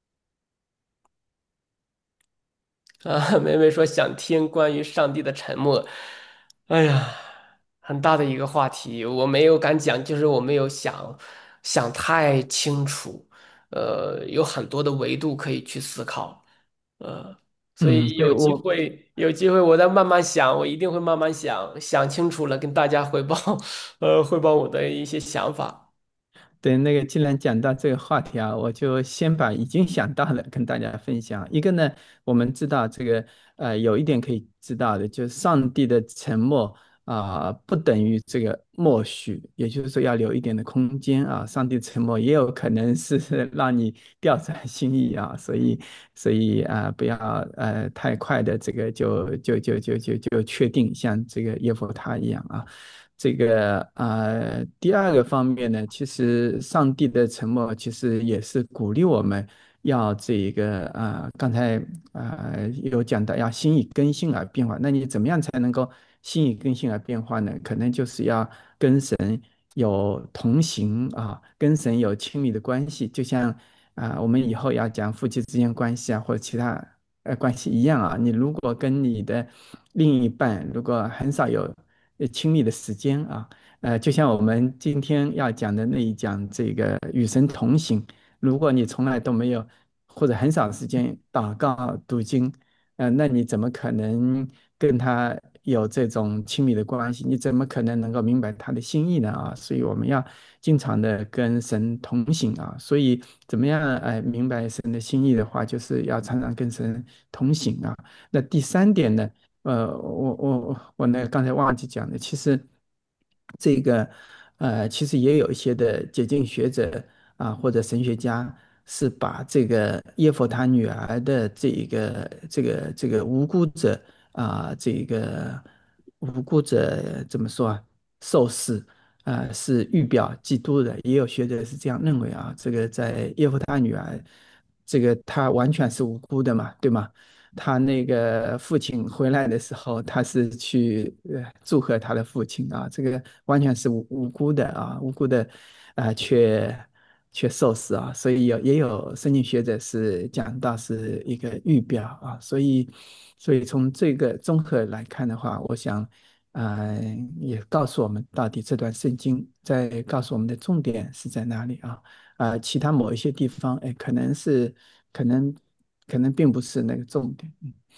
啊，妹妹说想听关于上帝的沉默。哎呀，很大的一个话题，我没有敢讲，就是我没有想想太清楚。呃，有很多的维度可以去思考。呃，所嗯， 以有机对我会，有机会我再慢慢想，我一定会慢慢想，想清楚了跟大家汇报，呃，汇报我的一些想法。 对，那个既然讲到这个话题啊，我就先把已经想到的跟大家分享。一个呢，我们知道这个呃，有一点可以知道的，就是上帝的沉默啊、不等于这个默许，也就是说要留一点的空间啊。上帝沉默也有可能是让你调转心意啊，所以所以啊、不要呃太快的这个就就就就就就确定像这个耶和他一样啊。这个呃，第二个方面呢，其实上帝的沉默其实也是鼓励我们要这一个啊、呃刚才啊、呃有讲到要心意更新而变化。那你怎么样才能够心意更新而变化呢？可能就是要跟神有同行啊，跟神有亲密的关系，就像啊、我们以后要讲夫妻之间关系啊，或者其他呃关系一样啊。你如果跟你的另一半如果很少有呃亲密的时间啊，呃，就像我们今天要讲的那一讲这个与神同行，如果你从来都没有或者很少时间祷告读经，呃，那你怎么可能跟他有这种亲密的关系？你怎么可能能够明白他的心意呢？啊，所以我们要经常的跟神同行啊。所以怎么样呃明白神的心意的话，就是要常常跟神同行啊。那第三点呢？呃，我我我那个刚才忘记讲的，其实这个呃，其实也有一些的解经学者啊，或者神学家是把这个耶和他女儿的这一个这个这个无辜者啊，这个无辜者怎么说啊，受死。呃，是预表基督的，也有学者是这样认为啊。这个在耶和他女儿，这个她完全是无辜的嘛，对吗？他那个父亲回来的时候，他是去呃祝贺他的父亲啊，这个完全是无无辜的啊，无辜的啊、却却受死啊，所以有也有圣经学者是讲到是一个预表啊，所以所以从这个综合来看的话，我想啊、呃也告诉我们到底这段圣经在告诉我们的重点是在哪里啊？啊、其他某一些地方，哎，可能是可能可能并不是那个重点。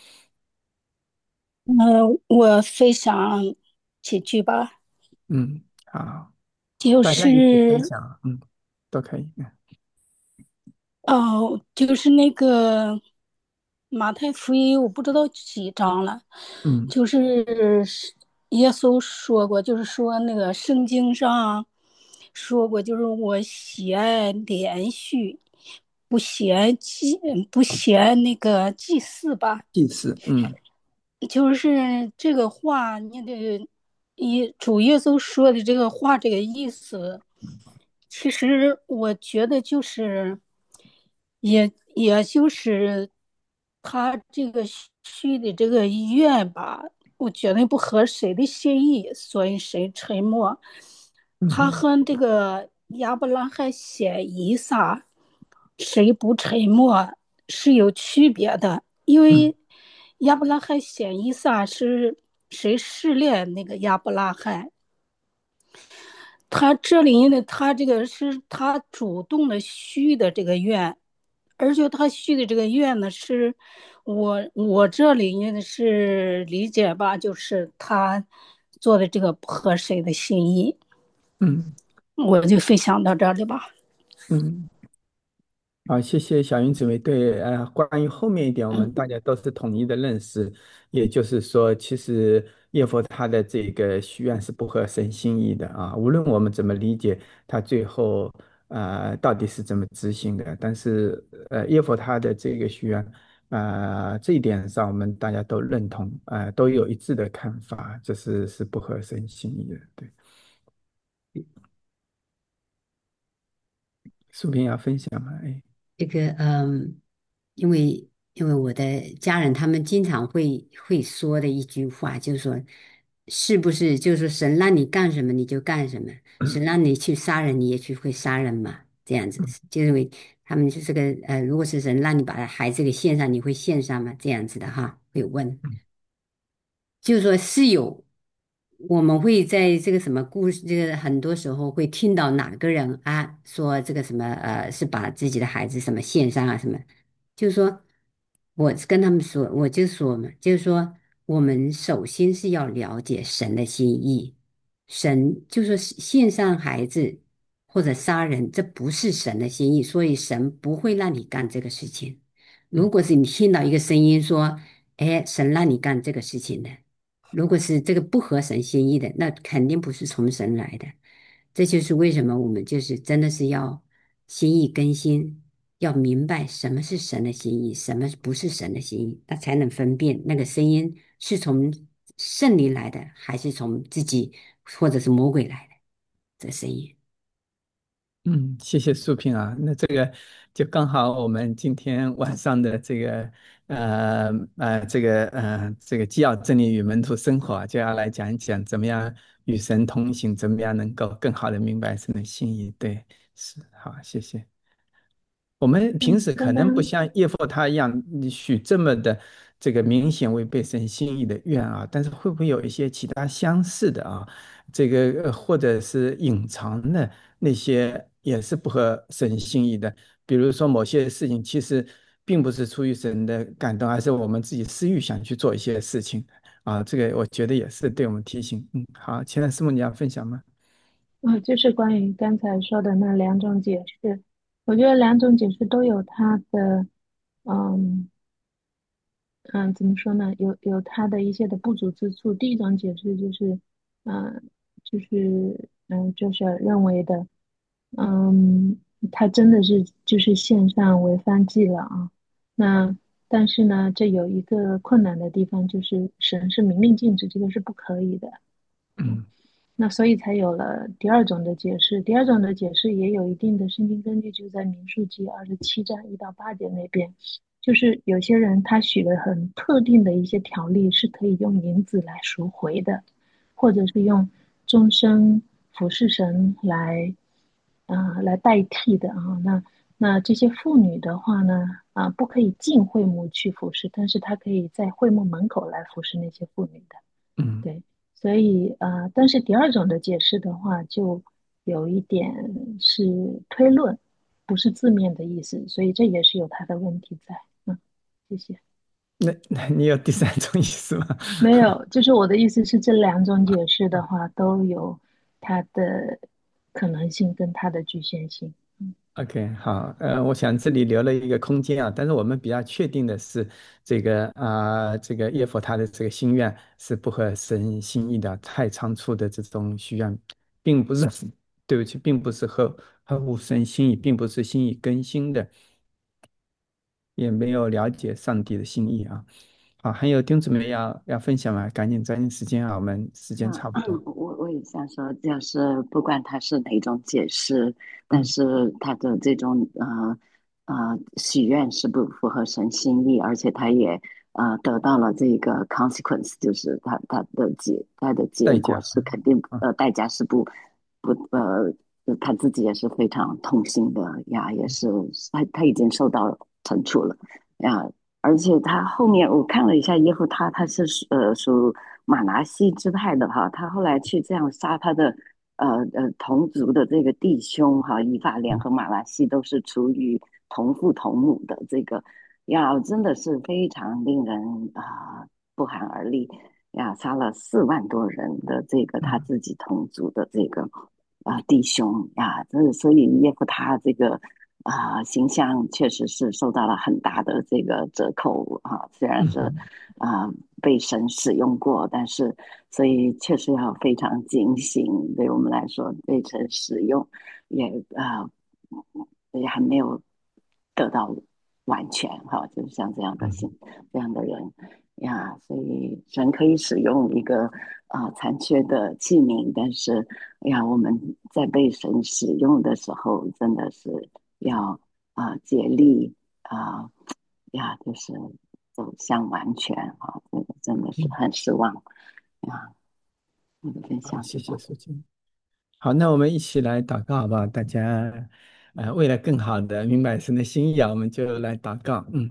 呃，我分享几句吧， 嗯，好， 就大家一起分是享，嗯，都可以。 哦，就是那个马太福音，我不知道几章了， 嗯就是耶稣说过，就是说那个圣经上说过，就是我喜爱连续，不喜爱祭，不喜爱那个祭祀吧。 祭祀，嗯就是这个话，你得一主耶稣说的这个话，这个意思，其实我觉得就是，也也就是他这个许的这个愿吧，我觉得不合谁的心意，所以谁沉默。他嗯和这个亚伯拉罕写以撒，谁不沉默是有区别的，因嗯为亚伯拉罕显以撒是谁试炼那个亚伯拉罕，他这里的他这个是他主动的许的这个愿，而且他许的这个愿呢，是我我这里呢是理解吧，就是他做的这个不合谁的心意， 嗯我就分享到这里吧。 嗯。好，谢谢小云姊妹。对，呃，关于后面一点，我们大家都是统一的认识，也就是说，其实耶佛他的这个许愿是不合神心意的啊。无论我们怎么理解，他最后呃到底是怎么执行的，但是呃耶佛他的这个许愿，呃这一点上我们大家都认同，呃都有一致的看法，这是是不合神心意的。对，苏萍要分享吗？哎， 这个嗯，因为因为我的家人他们经常会会说的一句话，就是说，是不是就是说神让你干什么你就干什么，神让你去杀人你也去会杀人嘛？这样子，就因为他们就这个呃，如果是神让你把孩子给献上，你会献上吗？这样子的哈，会问。就是说是有，我们会在这个什么故事，这个很多时候会听到哪个人啊说这个什么呃，是把自己的孩子什么献上啊什么，就是说，我跟他们说，我就说嘛，就是说，我们首先是要了解神的心意，神就说献上孩子或者杀人，这不是神的心意，所以神不会让你干这个事情。如果是你听到一个声音说，哎，神让你干这个事情的。如果是这个不合神心意的，那肯定不是从神来的。这就是为什么我们就是真的是要心意更新，要明白什么是神的心意，什么不是神的心意，那才能分辨那个声音是从圣灵来的，还是从自己或者是魔鬼来的这声音。 嗯，谢谢素萍啊。那这个就刚好我们今天晚上的这个呃呃这个呃这个基要真理与门徒生活啊就要来讲一讲怎么样与神同行，怎么样能够更好的明白神的心意。对，是好，谢谢。我们平嗯， 时可能不刚刚像叶父他一样许这么的这个明显违背神心意的愿啊，但是会不会有一些其他相似的啊？这个呃或者是隐藏的那些也是不合神心意的，比如说某些事情其实并不是出于神的感动，而是我们自己私欲想去做一些事情啊。这个我觉得也是对我们提醒。嗯，好，现在师母你要分享吗？ 呃，就是关于刚才说的那两种解释，我觉得两种解释都有它的，嗯嗯，怎么说呢？有有它的一些的不足之处。第一种解释就是，嗯、就是嗯，就是认为的，嗯，他真的是就是线上违反纪了啊。那但是呢，这有一个困难的地方，就是神是明令禁止，这个是不可以的。 嗯那所以才有了第二种的解释。第二种的解释也有一定的圣经根据，就在民数记二十七章一到八节那边，就是有些人他许了很特定的一些条例，是可以用银子来赎回的，或者是用终身服侍神来，啊、来代替的啊。那那这些妇女的话呢，啊、不可以进会幕去服侍，但是她可以在会幕门口来服侍那些妇女的。 嗯对，所以呃，但是第二种的解释的话，就有一点是推论，不是字面的意思，所以这也是有它的问题在。嗯，谢谢。 那那你有第三种意思吗？ 没有，就是我的意思是，这两种解释的话，都有它的可能性跟它的局限性。 OK，好，呃，我想这里留了一个空间啊，但是我们比较确定的是，这个啊、这个耶夫他的这个心愿是不合神心意的，太仓促的这种许愿，并不是，对不起，并不是合合乎神心意，并不是心意更新的，也没有了解上帝的心意啊。好，还有弟兄姊妹要要分享吗？赶紧抓紧时间啊，我们时间嗯， 差不多。 我我也想说，就是不管他是哪种解释，但嗯， 是他的这种呃呃许愿是不符合神心意，而且他也呃得到了这个 consequence，就是他他的结他的结果代价是肯定啊， 呃代价是不不呃他自己也是非常痛心的呀，也是他他已经受到惩处了呀，而且他后面我看了一下耶夫他，他是属呃属马拿西支派的哈，他后来去这样杀他的呃呃同族的这个弟兄哈，以法莲嗯和马拉西都是出于同父同母的这个呀，真的是非常令人啊、不寒而栗呀，杀了四万多人的这个他嗯自己同族的这个啊、弟兄呀，这所以耶夫他这个。啊、形象确实是受到了很大的这个折扣啊，虽然是嗯啊、被神使用过，但是所以确实要非常警醒，对我们来说被神使用也啊、也还没有得到完全哈，就是像这样的嗯心这样的人呀，所以神可以使用一个啊、残缺的器皿，但是哎呀，我们在被神使用的时候，真的是要啊、竭力啊、呀，就是走向完全啊，这个真的是嗯， 很失望呀。我的分好， 享谢就到这。 谢苏静。好，那我们一起来祷告好不好？大家，呃，为了更好的明白神的心意啊，我们就来祷告。嗯。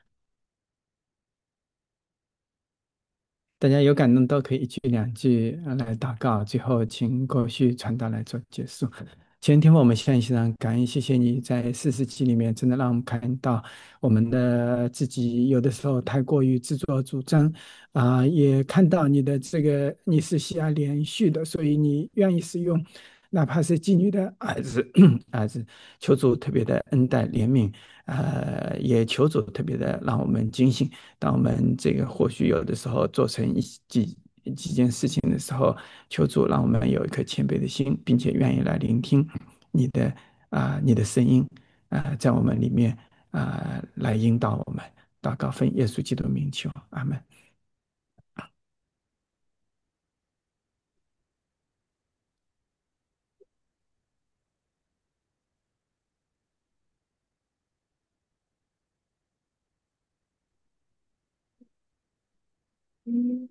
大家有感动都可以一句两句呃来祷告，最后请过去传道来做结束。前天我们向你献上感恩，谢谢你在四十集里面真的让我们看到我们的自己有的时候太过于自作主张啊、也看到你的这个你是喜爱连续的，所以你愿意使用哪怕是妓女的儿子儿子，求主特别的恩待怜悯，呃，也求主特别的让我们警醒。当我们这个或许有的时候做成一几几件事情的时候，求主让我们有一颗谦卑的心，并且愿意来聆听你的啊、你的声音啊、在我们里面啊、来引导我们。祷告奉耶稣基督的名求，阿门。 嗯。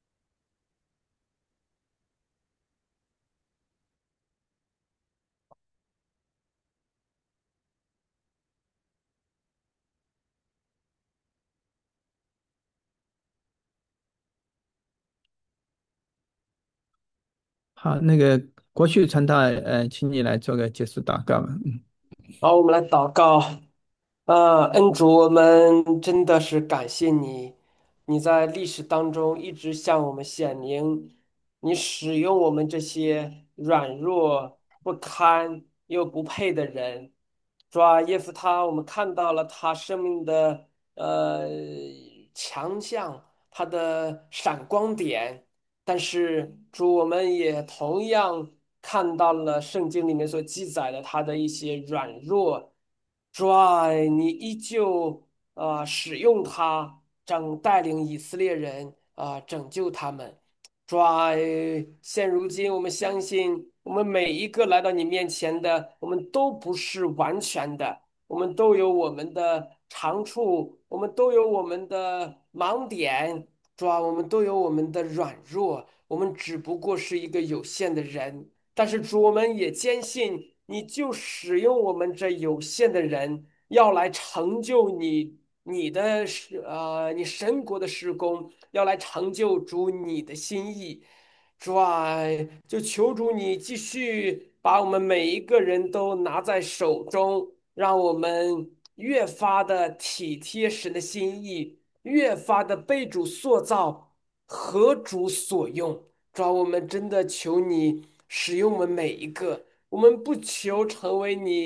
好，那个国序传道，呃，请你来做个结束祷告吧。嗯。 好，我们来祷告。啊，恩主，我们真的是感谢你，你在历史当中一直向我们显明，你使用我们这些软弱不堪又不配的人。主啊，耶夫他，我们看到了他生命的呃强项，他的闪光点。但是主，我们也同样看到了圣经里面所记载的他的一些软弱。主啊，你依旧啊、使用他，整带领以色列人啊、拯救他们。主啊，现如今我们相信，我们每一个来到你面前的，我们都不是完全的，我们都有我们的长处，我们都有我们的盲点。主啊，我们都有我们的软弱，我们只不过是一个有限的人。但是主，我们也坚信，你就使用我们这有限的人，要来成就你你的事，呃，你神国的施工，要来成就主你的心意。主啊，就求主你继续把我们每一个人都拿在手中，让我们越发的体贴神的心意，越发的被主塑造，合主所用。主啊，我们真的求你使用我们每一个，我们不求成为你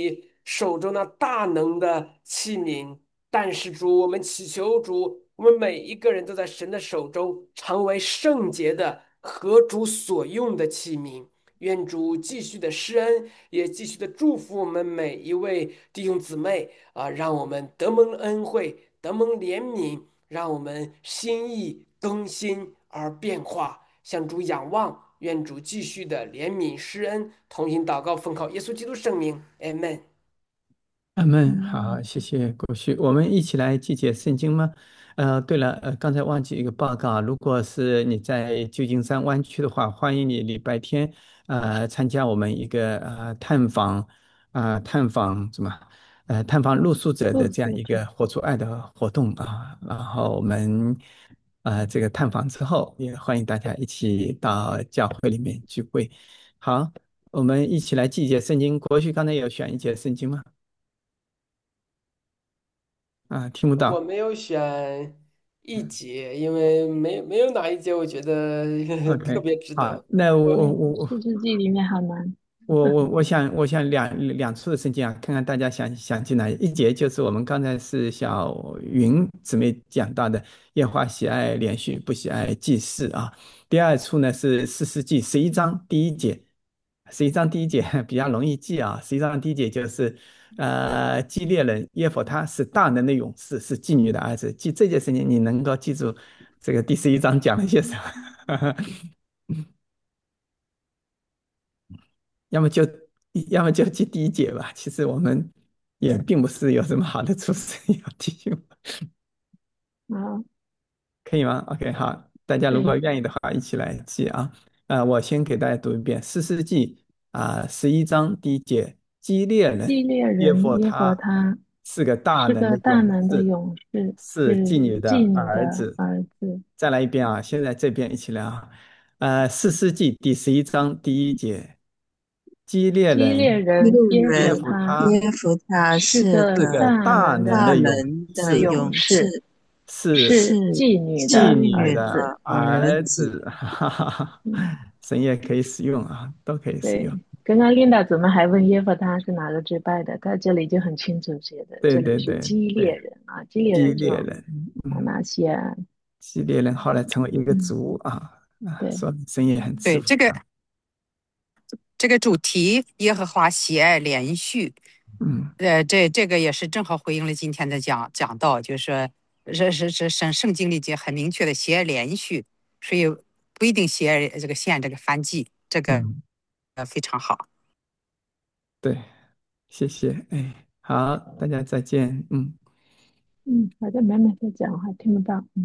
手中那大能的器皿。但是主，我们祈求主，我们每一个人都在神的手中，成为圣洁的，合主所用的器皿。愿主继续的施恩，也继续的祝福我们每一位弟兄姊妹啊，让我们得蒙恩惠，得蒙怜悯，让我们心意更新而变化，向主仰望。愿主继续的怜悯施恩，同心祷告，奉靠耶稣基督圣名，amen。 阿门。好， 嗯， 谢谢国旭。我们一起来季节圣经吗？呃，对了，呃，刚才忘记一个报告，如果是你在旧金山湾区的话，欢迎你礼拜天呃参加我们一个呃探访呃探访什么呃探访露宿者的不这样组织。 一个活出爱的活动啊。然后我们呃这个探访之后，也欢迎大家一起到教会里面聚会。好，我们一起来季节圣经。国旭刚才有选一节圣经吗？啊，听不到。 我没有选一节，因为没没有哪一节我觉得特 OK， 别值好， 得。 那我我对， 我我四世纪里面好难。 我我我想我想两两处的圣经啊，看看大家想想进来。一节就是我们刚才是小云姊妹讲到的，耶和华喜爱连续，不喜爱祭祀啊。第二处呢是四世纪十一章第一节，十一章第一节比较容易记啊。十一章第一节就是呃，基列人耶弗他是大能的勇士，是妓女的儿子。记这件事情，你能够记住这个第十一章讲了些什么？要么就要么就记第一节吧。其实我们也并不是有什么好的出身要提醒， 啊， 可以吗？OK，好，大家如果对， 愿意的话，一起来记啊。呃，我先给大家读一遍《士师记》啊，十一章第一节，基列人基列耶人耶和弗他他是个大是个能的勇大能的士， 勇士， 是妓是女的妓女的儿子。 儿子。 再来一遍啊，现在这边一起来啊。呃，《士师记》第十一章第一节，基列基列人一人耶和耶路人弗他他耶夫他是是个个是个大大能的能的勇大能的士， 勇士， 勇士， 是是是妓女妓的妓女儿子。 女的的儿子。 儿子，哈哈哈， 嗯， 神也可以使用啊，都可以使用。 对。刚刚琳达怎么还问耶和他是哪个支派的？他这里就很清楚写的，这里对对对是基列对， 人啊，基列基人就列人，嗯， 马拿西亚。 基列人后来成为一个嗯， 族啊啊， 对。 说明神也很赐对，这个福啊。 这个主题，耶和华喜爱连续， 嗯呃，这这个也是正好回应了今天的讲讲道，就是说，这是是圣圣经里就很明确的喜爱连续，所以不一定喜爱这个献这个燔祭，这个嗯， 呃非常好。 对，谢谢，哎，好，大家再见，嗯。 嗯，好的，妹妹在讲，我还听不到。嗯。